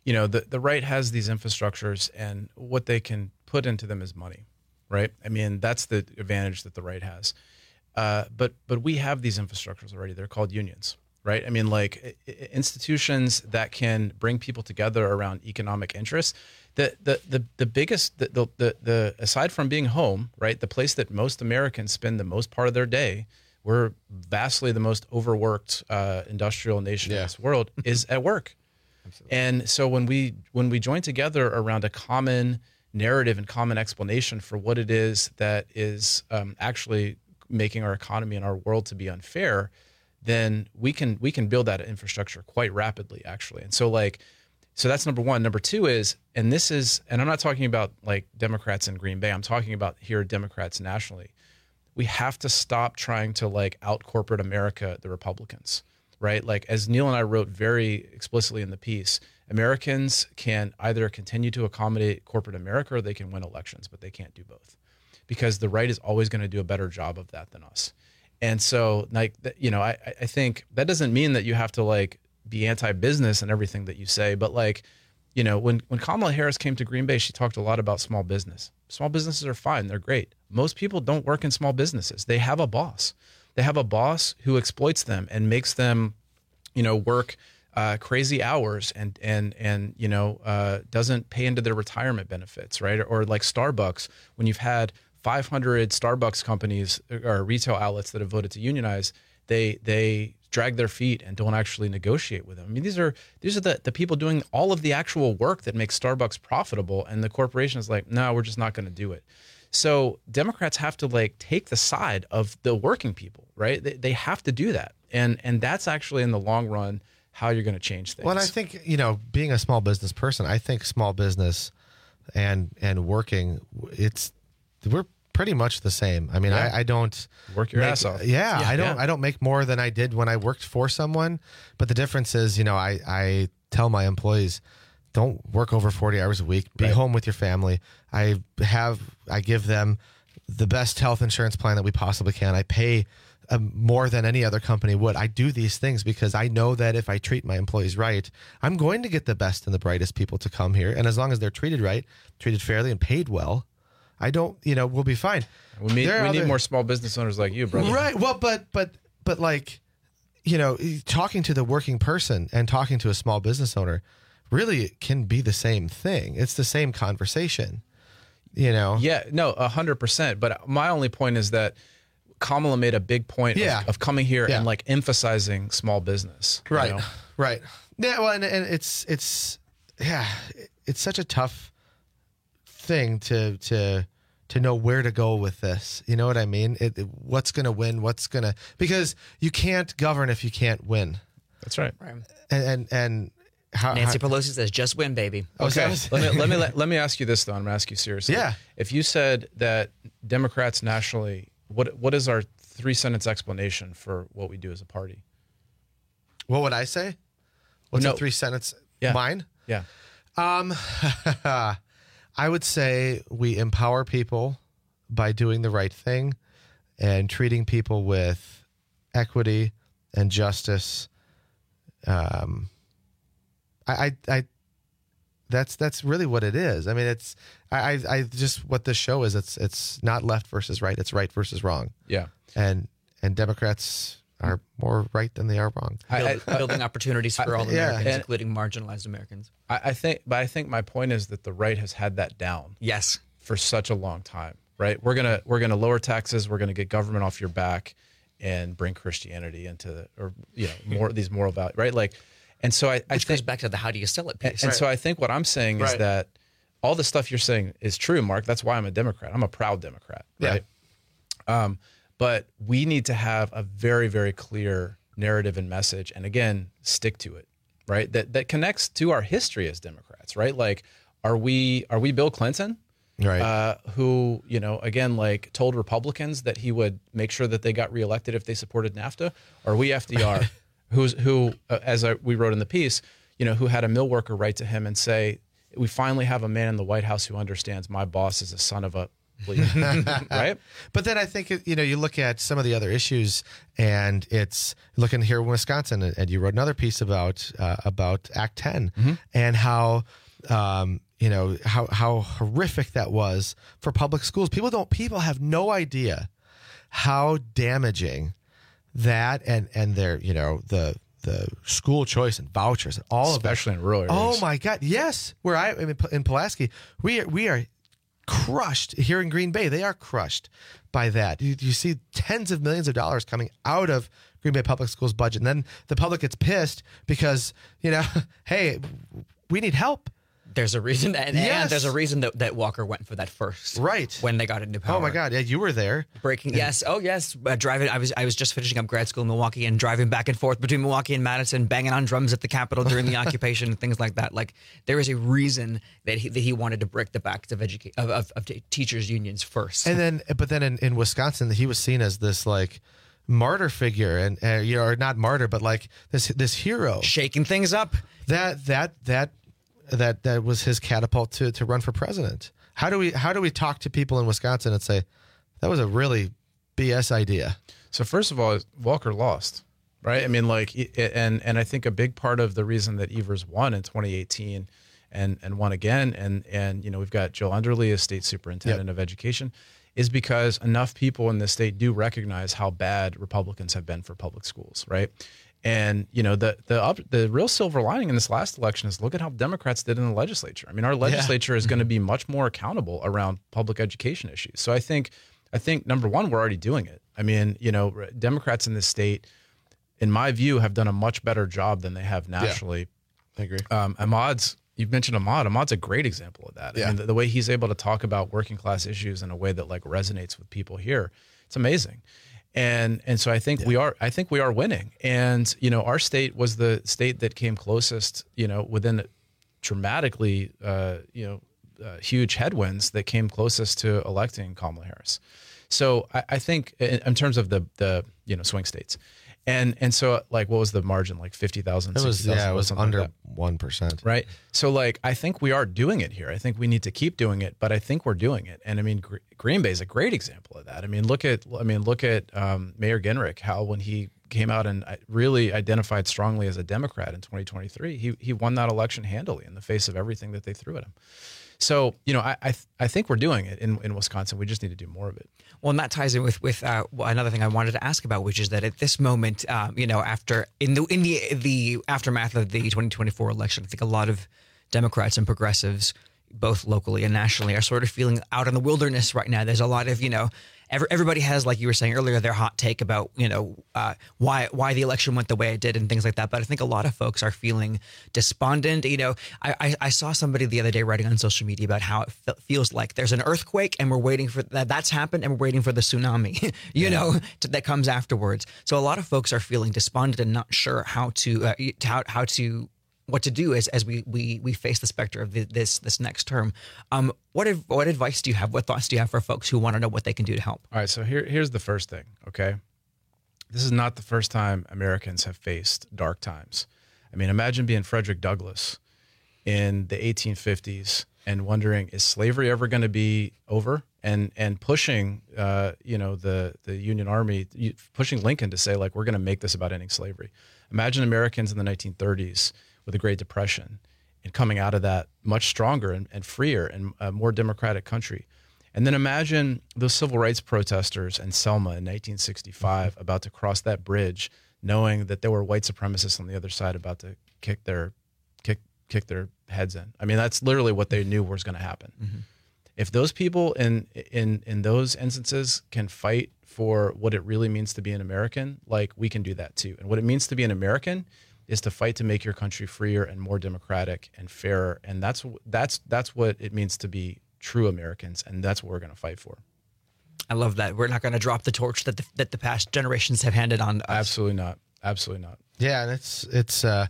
you know, the, the right has these infrastructures, and what they can put into them is money, right? I mean, that's the advantage that the right has. Uh, but but we have these infrastructures already. They're called unions, right? I mean, like institutions that can bring people together around economic interests. The the the, the biggest the, the the the aside from being home, right? The place that most Americans spend the most part of their day. We're vastly the most overworked uh, industrial nation yeah. in this world is at work. Absolutely. And so when we when we join together around a common narrative and common explanation for what it is that is um, actually making our economy and our world to be unfair, then we can we can build that infrastructure quite rapidly, actually. And so like so that's number one. Number two is, and this is, and I'm not talking about like Democrats in Green Bay. I'm talking about here Democrats nationally. We have to stop trying to like out corporate America the Republicans, right? Like as Neil and I wrote very explicitly in the piece, Americans can either continue to accommodate corporate America or they can win elections, but they can't do both because the right is always going to do a better job of that than us. And so like, you know, I, I think that doesn't mean that you have to like be anti-business and everything that you say, but like, you know, when, when Kamala Harris came to Green Bay, she talked a lot about small business. Small businesses are fine. They're great. Most people don't work in small businesses. They have a boss. They have a boss who exploits them and makes them, you know, work uh, crazy hours and, and, and you know, uh, doesn't pay into their retirement benefits, right? Or, or like Starbucks, when you've had five hundred Starbucks companies or retail outlets that have voted to unionize, they they drag their feet and don't actually negotiate with them. I mean, these are these are the, the people doing all of the actual work that makes Starbucks profitable, and the corporation is like, no, we're just not going to do it. So Democrats have to like take the side of the working people, right? They, they have to do that, and and that's actually in the long run how you're going to change things. Well, and I think, you know, being a small business person, I think small business and and working, it's we're pretty much the same. I mean, yeah. I, I don't work your make, ass off. Yeah, yeah, I don't. Yeah. I don't make more than I did when I worked for someone. But the difference is, you know, I I tell my employees, don't work over forty hours a week. Be right. home with your family. I have. I give them the best health insurance plan that we possibly can. I pay um, more than any other company would. I do these things because I know that if I treat my employees right, I'm going to get the best and the brightest people to come here. And as long as they're treated right, treated fairly, and paid well, I don't, you know, we'll be fine. We need, we other, need more small business owners like you, brother. Right. Well, but, but, but like, you know, talking to the working person and talking to a small business owner really can be the same thing. It's the same conversation, you know? Yeah, no, a hundred percent. But my only point is that Kamala made a big point yeah. of, of coming here yeah. and like emphasizing small business. Right. You know? Right. Yeah. Well, and, and it's, it's, yeah, it's such a tough thing to, to, to know where to go with this. You know what I mean? It, it, what's going to win? What's going to, because you can't govern if you can't win. That's right. right. And, and, and how, Nancy how, Pelosi says, just win, baby. Okay. let me, let me, let, let me ask you this though. I'm going to ask you seriously. Yeah. If you said that Democrats nationally, what, what is our three sentence explanation for what we do as a party? What would I say? What's no. a three sentence? Yeah. Mine? Yeah. Um, I would say we empower people by doing the right thing and treating people with equity and justice. Um, I, I, I that's that's really what it is. I mean, it's I, I just what this show is. It's it's not left versus right. It's right versus wrong. Yeah, and and Democrats are more right than they are wrong. Build, I, I, building opportunities for I, all Americans, yeah. including marginalized Americans. I, I think, but I think my point is that the right has had that down. Yes, for such a long time. Right? We're gonna we're gonna lower taxes. We're gonna get government off your back, and bring Christianity into, or you know, more these moral values. Right? Like, and so I, which I think, goes back to the how do you sell it piece. And, and right. so I think what I'm saying is right. that all the stuff you're saying is true, Mark. That's why I'm a Democrat. I'm a proud Democrat. Right? Yeah. Um, but we need to have a very, very clear narrative and message, and again, stick to it, right? That that connects to our history as Democrats, right? Like, are we are we Bill Clinton, right? Uh, who, you know, again, like told Republicans that he would make sure that they got reelected if they supported NAFTA? Or are we F D R, who's who, uh, as I, we wrote in the piece, you know, who had a mill worker write to him and say, "We finally have a man in the White House who understands my boss is a son of a please. Right? But then I think, you know, you look at some of the other issues, and it's looking here in Wisconsin, and you wrote another piece about uh, about Act ten Mm-hmm. and how, um, you know, how how horrific that was for public schools. People don't. People have no idea how damaging that and and their, you know, the the school choice and vouchers and all Especially of that. in rural areas. Oh my God! Yes, where I am in, in Pulaski, we are, we are crushed here in Green Bay. They are crushed by that. You, you see tens of millions of dollars coming out of Green Bay Public Schools budget, and then the public gets pissed because, you know, hey, we need help. There's a reason, and, Yes. and there's a reason that, that Walker went for that first, right? When they got into power. Oh my God! Yeah, you were there. Breaking, yes, oh yes. Uh, driving, I was I was just finishing up grad school in Milwaukee and driving back and forth between Milwaukee and Madison, banging on drums at the Capitol during the occupation and things like that. Like there is a reason that he that he wanted to break the backs of educate of, of, of t- teachers unions first. And then, but then in, in Wisconsin, he was seen as this like martyr figure, and uh, you know, or not martyr, but like this this hero, shaking things up. That that that that that was his catapult to to run for president. How do we how do we talk to people in Wisconsin and say that was a really B S idea? So first of all, Walker lost, right? I mean, like, and and I think a big part of the reason that Evers won in twenty eighteen and and won again, and and you know we've got Joe Underly as state superintendent Yep. of education, is because enough people in the state do recognize how bad Republicans have been for public schools, right? And you know the the up, the real silver lining in this last election is look at how Democrats did in the legislature. I mean, our legislature yeah. is going to be much more accountable around public education issues. So I think I think number one, we're already doing it. I mean, you know, Democrats in this state, in my view, have done a much better job than they have nationally. Yeah, I agree. Um, Ahmad's you mentioned Ahmad. Ahmad's a great example of that. Yeah. I mean, the, the way he's able to talk about working class issues in a way that like resonates with people here, it's amazing. And and so I think yeah. we are I think we are winning. And you know, our state was the state that came closest, you know, within dramatically uh, you know, uh, huge headwinds that came closest to electing Kamala Harris. So I, I think in, in terms of the the you know swing states. And and so like what was the margin, like fifty thousand? It was yeah, it was under like one percent. Right. So like I think we are doing it here. I think we need to keep doing it, but I think we're doing it. And I mean Gr- Green Bay is a great example of that. I mean look at I mean look at um, Mayor Gingrich, how when he came out and really identified strongly as a Democrat in twenty twenty-three, he he won that election handily in the face of everything that they threw at him. So, you know, I I, th- I think we're doing it in, in Wisconsin. We just need to do more of it. Well, and that ties in with with uh, another thing I wanted to ask about, which is that at this moment, um, you know, after in the in the the aftermath of the twenty twenty-four election, I think a lot of Democrats and progressives, both locally and nationally, are sort of feeling out in the wilderness right now. There's a lot of, you know, every, everybody has, like you were saying earlier, their hot take about, you know, uh, why why the election went the way it did and things like that. But I think a lot of folks are feeling despondent. You know, I, I, I saw somebody the other day writing on social media about how it fe- feels like there's an earthquake and we're waiting for that. That's happened and we're waiting for the tsunami, you yeah. know, to, that comes afterwards. So a lot of folks are feeling despondent and not sure how to uh, how how to. what to do as as we we we face the specter of the, this this next term. Um, what if, what advice do you have? What thoughts do you have for folks who want to know what they can do to help? All right, so here here's the first thing. Okay, this is not the first time Americans have faced dark times. I mean, imagine being Frederick Douglass in the eighteen fifties and wondering, is slavery ever going to be over? And and pushing, uh, you know, the the Union Army, pushing Lincoln to say like, we're going to make this about ending slavery. Imagine Americans in the nineteen thirties. With the Great Depression and coming out of that much stronger and, and freer and a more democratic country. And then imagine those civil rights protesters in Selma in nineteen sixty-five about to cross that bridge, knowing that there were white supremacists on the other side about to kick their kick kick their heads in. I mean, that's literally what they knew was going to happen. Mm-hmm. If those people in in in those instances can fight for what it really means to be an American, like we can do that too. And what it means to be an American is to fight to make your country freer and more democratic and fairer. And that's that's that's what it means to be true Americans, and that's what we're going to fight for. I love that. We're not going to drop the torch that the, that the past generations have handed on to us. Absolutely not. Absolutely not. Yeah, and it's it's uh,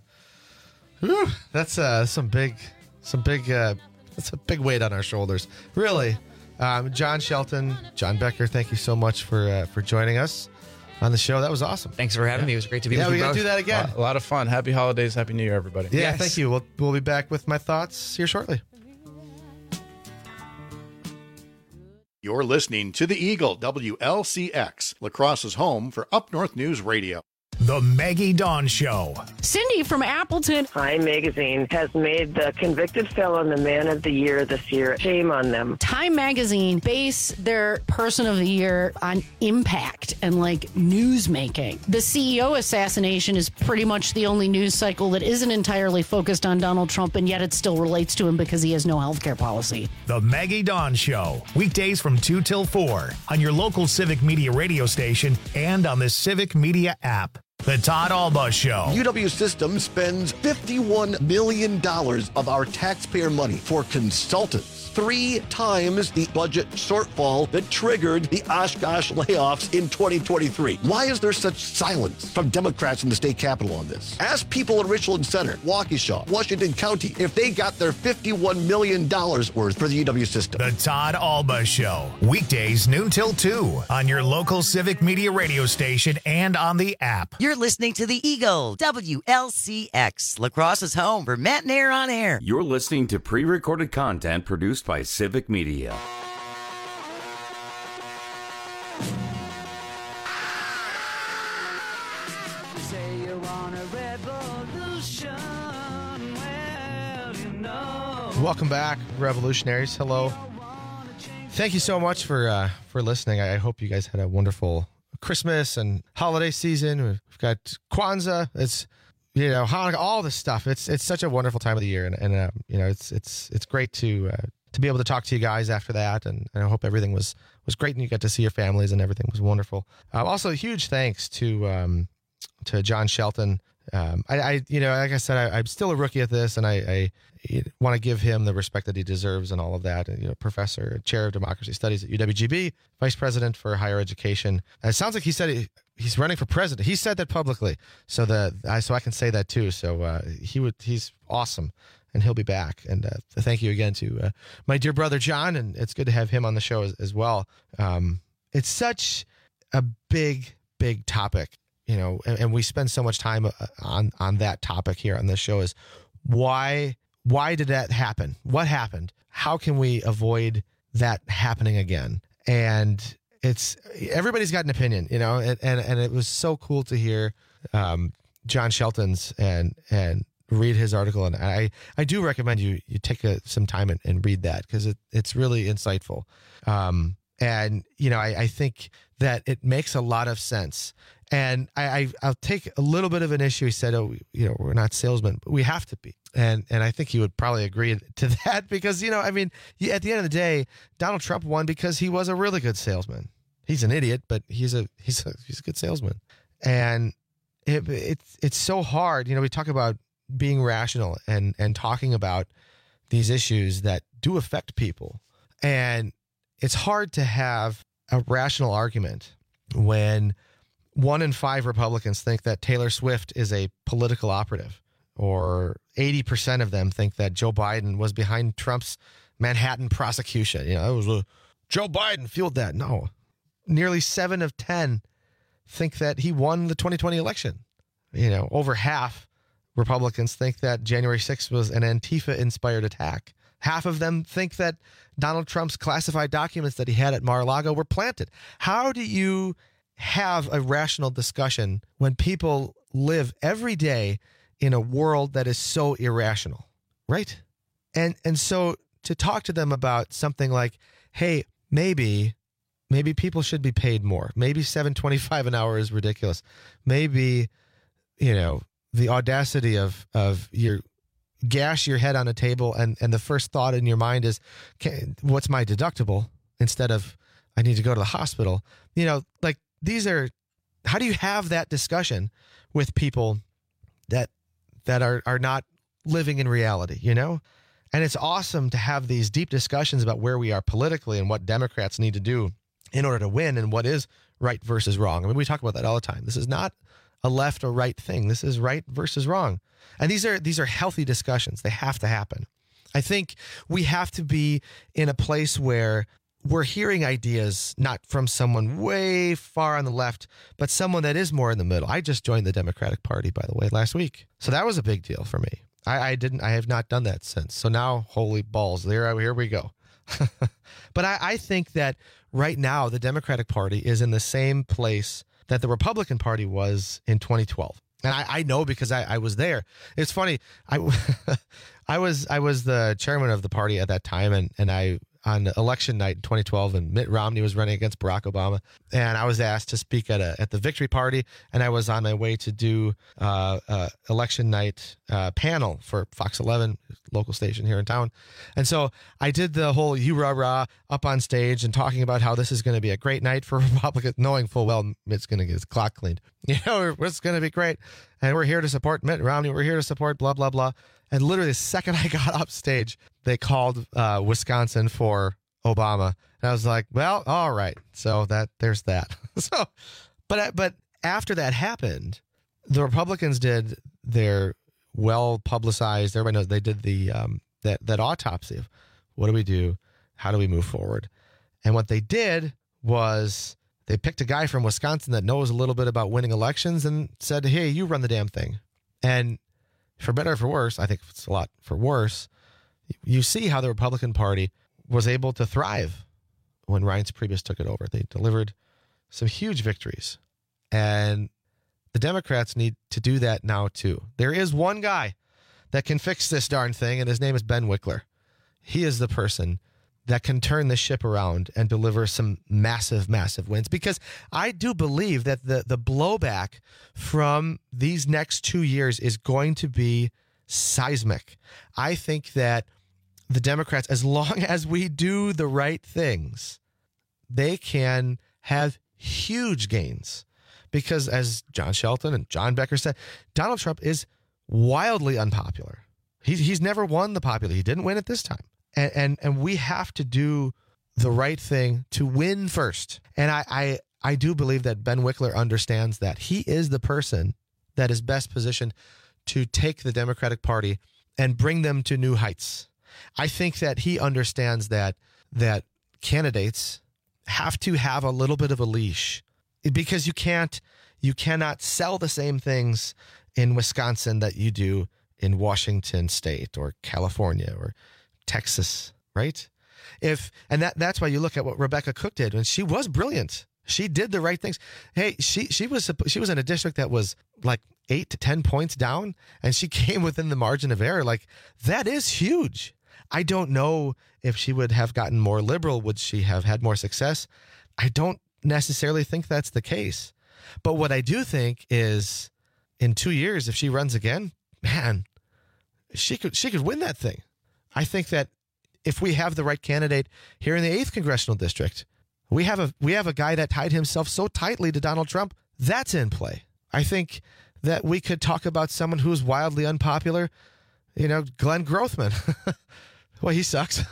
whew, that's uh, some big some big uh, that's a big weight on our shoulders, really. Um, John Shelton, John Becker, thank you so much for uh, for joining us on the show. That was awesome. Thanks for having yeah. me. It was great to be yeah, with you. Yeah, we got to do that again. A lot of fun. Happy holidays. Happy New Year, everybody. Yeah, yes. Thank you. We'll, we'll be back with my thoughts here shortly. You're listening to the Eagle, W L C X, La Crosse's home for Up North News Radio. The Maggie Dawn Show. Cindy from Appleton. Time Magazine has made the convicted felon the man of the year this year. Shame on them. Time Magazine base their person of the year on impact and like news making. The C E O assassination is pretty much the only news cycle that isn't entirely focused on Donald Trump, and yet it still relates to him because he has no health care policy. The Maggie Dawn Show. Weekdays from two till four on your local Civic Media radio station and on the Civic Media app. The Todd Alba Show. U W Systems spends fifty-one million dollars of our taxpayer money for consultants. Three times the budget shortfall that triggered the Oshkosh layoffs in twenty twenty-three. Why is there such silence from Democrats in the state capitol on this? Ask people in Richland Center, Waukesha, Washington County, if they got their fifty-one million dollars worth for the U W system. The Todd Alba Show. Weekdays noon till two on your local Civic Media radio station and on the app. You're listening to the Eagle, W L C X, La Crosse's home for Matt and Air on Air. You're listening to pre-recorded content produced by Civic Media. Welcome back, Revolutionaries. Hello. Thank you so much for uh, for listening. I hope you guys had a wonderful Christmas and holiday season. We've got Kwanzaa. It's, you know, Hanukkah, all this stuff. It's it's such a wonderful time of the year, and, and uh, you know, it's it's it's great to uh, to be able to talk to you guys after that, and, and I hope everything was was great, and you got to see your families, and everything was wonderful. Uh, also, huge thanks to um, to John Shelton. Um, I, I, you know, like I said, I, I'm still a rookie at this, and I, I want to give him the respect that he deserves and all of that. You know, professor, chair of democracy studies at U W G B, vice president for higher education. And it sounds like he said he, he's running for president. He said that publicly, so the I, so I can say that too. So uh, he would, he's awesome, and he'll be back. And uh, thank you again to uh, my dear brother John, and it's good to have him on the show as, as well. Um, it's such a big, big topic. You know, and, and we spend so much time on on that topic here on this show. Is why why did that happen? What happened? How can we avoid that happening again? And it's everybody's got an opinion, you know, and and, and it was so cool to hear um, John Shelton's and and read his article. And I I do recommend you you take a, some time and, and read that, because it it's really insightful. Um, and you know, I, I think that it makes a lot of sense. And I, I, I'll take a little bit of an issue. He said, oh, you know, we're not salesmen, but we have to be. And and I think he would probably agree to that, because, you know, I mean, at the end of the day, Donald Trump won because he was a really good salesman. He's an idiot, but he's a he's a, he's a good salesman. And it, it's it's so hard. You know, we talk about being rational and, and talking about these issues that do affect people. And it's hard to have a rational argument when one in five Republicans think that Taylor Swift is a political operative, or eighty percent of them think that Joe Biden was behind Trump's Manhattan prosecution. You know, it was a, Joe Biden fueled that. No, nearly seven of ten think that he won the twenty twenty election. You know, over half Republicans think that January sixth was an Antifa-inspired attack. Half of them think that Donald Trump's classified documents that he had at Mar-a-Lago were planted. How do you have a rational discussion when people live every day in a world that is so irrational, right? And and so to talk to them about something like, hey, maybe maybe people should be paid more. Maybe seven twenty-five an hour is ridiculous. Maybe, you know, the audacity of of your gash your head on a table and and the first thought in your mind is, can, what's my deductible, instead of I need to go to the hospital. You know, like, these are, how do you have that discussion with people that that are, are not living in reality, you know? And it's awesome to have these deep discussions about where we are politically and what Democrats need to do in order to win, and what is right versus wrong. I mean, we talk about that all the time. This is not a left or right thing. This is right versus wrong. And these are these are healthy discussions. They have to happen. I think we have to be in a place where we're hearing ideas not from someone way far on the left, but someone that is more in the middle. I just joined the Democratic Party, by the way, last week. So that was a big deal for me. I, I didn't, I have not done that since. So now, holy balls, there, here we go. But I, I think that right now the Democratic Party is in the same place that the Republican Party was in twenty twelve. And I, I know because I, I was there. It's funny. I, I was I was the chairman of the party at that time, and, and I on election night in twenty twelve, and Mitt Romney was running against Barack Obama, and I was asked to speak at a at the Victory Party, and I was on my way to do uh, uh, election night uh, panel for Fox eleven, local station here in town, and so I did the whole you rah rah up on stage and talking about how this is going to be a great night for Republicans, knowing full well Mitt's going to get his clock cleaned. You know, it's going to be great, and we're here to support Mitt Romney. We're here to support blah blah blah. And literally the second I got up stage, they called uh, Wisconsin for Obama. And I was like, well, all right. So that there's that. so, but but after that happened, the Republicans did their well publicized. Everybody knows they did the um, that that autopsy of what do we do, how do we move forward, and what they did was they picked a guy from Wisconsin that knows a little bit about winning elections and said, hey, you run the damn thing. And for better or for worse, I think it's a lot for worse, you see how the Republican Party was able to thrive when Reince Priebus took it over. They delivered some huge victories. And the Democrats need to do that now, too. There is one guy that can fix this darn thing, and his name is Ben Wickler. He is the person that can turn the ship around and deliver some massive, massive wins. Because I do believe that the, the blowback from these next two years is going to be seismic. I think that the Democrats, as long as we do the right things, they can have huge gains. Because as John Shelton and John Becker said, Donald Trump is wildly unpopular. He's, he's never won the popular. He didn't win it this time. And, and and we have to do the right thing to win first. And I, I I do believe that Ben Wickler understands that. He is the person that is best positioned to take the Democratic Party and bring them to new heights. I think that he understands that that candidates have to have a little bit of a leash, because you can't you cannot sell the same things in Wisconsin that you do in Washington State or California or Texas, right? If and that that's why you look at what Rebecca Cook did, and she was brilliant. She did the right things. Hey, she she was she was in a district that was like eight to ten points down, and she came within the margin of error. Like, that is huge. I don't know if she would have gotten more liberal. Would she have had more success? I don't necessarily think that's the case. But what I do think is, in two years, if she runs again, man, she could she could win that thing. I think that if we have the right candidate here in the eighth Congressional District, we have a we have a guy that tied himself so tightly to Donald Trump. That's in play. I think that we could talk about someone who's wildly unpopular. You know, Glenn Grothman. Well, he sucks.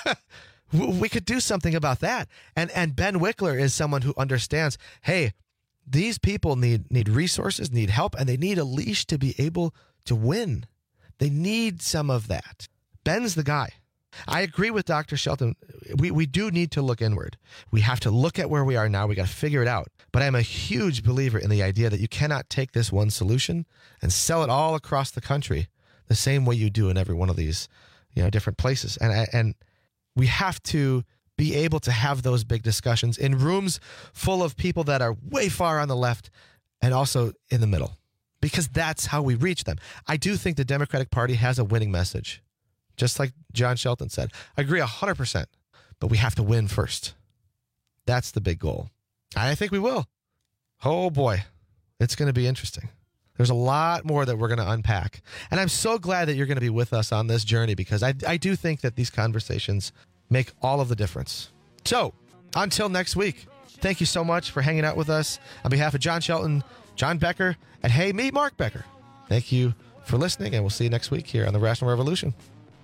We could do something about that. And and Ben Wickler is someone who understands, hey, these people need need resources, need help, and they need a leash to be able to win. They need some of that. Ben's the guy. I agree with Doctor Shelton. We we do need to look inward. We have to look at where we are now. We got to figure it out. But I'm a huge believer in the idea that you cannot take this one solution and sell it all across the country the same way you do in every one of these, you know, different places. And I, and we have to be able to have those big discussions in rooms full of people that are way far on the left and also in the middle, because that's how we reach them. I do think the Democratic Party has a winning message. Just like John Shelton said. I agree one hundred percent. But we have to win first. That's the big goal. I think we will. Oh, boy. It's going to be interesting. There's a lot more that we're going to unpack. And I'm so glad that you're going to be with us on this journey, because I, I do think that these conversations make all of the difference. So, until next week, thank you so much for hanging out with us. On behalf of John Shelton, John Becker, and hey, me, Mark Becker, thank you for listening, and we'll see you next week here on The Rational Revolution.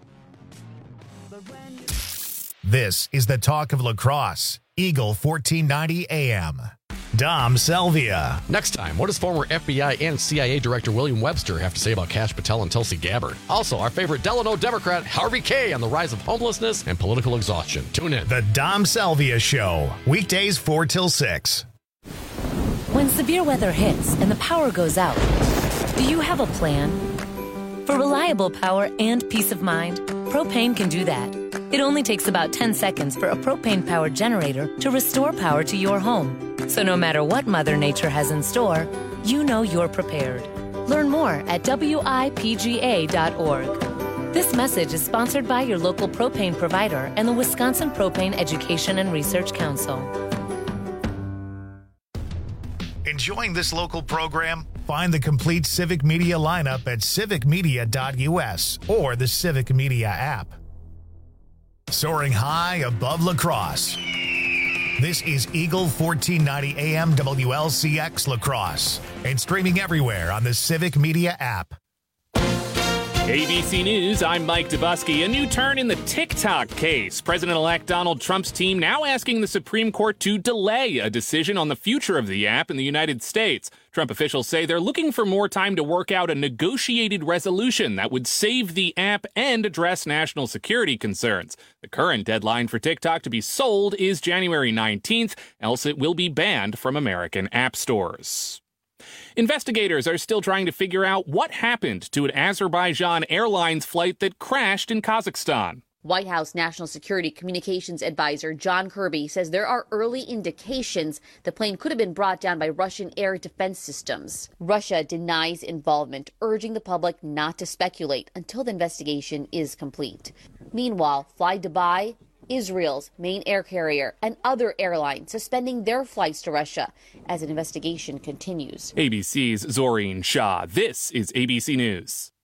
This is the talk of lacrosse. Eagle fourteen ninety A M. Dom Selvia. Next time, what does former F B I and C I A Director William Webster have to say about Kash Patel and Tulsi Gabbard? Also, our favorite Delano Democrat, Harvey Kaye, on the rise of homelessness and political exhaustion. Tune in. The Dom Selvia Show. Weekdays four till six. When severe weather hits and the power goes out, do you have a plan? For reliable power and peace of mind, Propane can do that. It only takes about ten seconds for a propane-powered generator to restore power to your home. So no matter what Mother Nature has in store, you know you're prepared. Learn more at W I P G A dot org. This message is sponsored by your local propane provider and the Wisconsin Propane Education and Research Council. Enjoying this local program? Find the complete Civic Media lineup at civic media dot U S or the Civic Media app. Soaring high above La Crosse. This is Eagle fourteen ninety A M W L C X La Crosse and streaming everywhere on the Civic Media app. A B C News, I'm Mike Dubusky. A new turn in the TikTok case. President-elect Donald Trump's team now asking the Supreme Court to delay a decision on the future of the app in the United States. Trump officials say they're looking for more time to work out a negotiated resolution that would save the app and address national security concerns. The current deadline for TikTok to be sold is January nineteenth, else it will be banned from American app stores. Investigators are still trying to figure out what happened to an Azerbaijan Airlines flight that crashed in Kazakhstan. White House National Security Communications Advisor John Kirby says there are early indications the plane could have been brought down by Russian air defense systems. Russia denies involvement, urging the public not to speculate until the investigation is complete. Meanwhile, Fly Dubai, Israel's main air carrier, and other airlines suspending their flights to Russia as an investigation continues. A B C's Zoreen Shah. This is A B C News.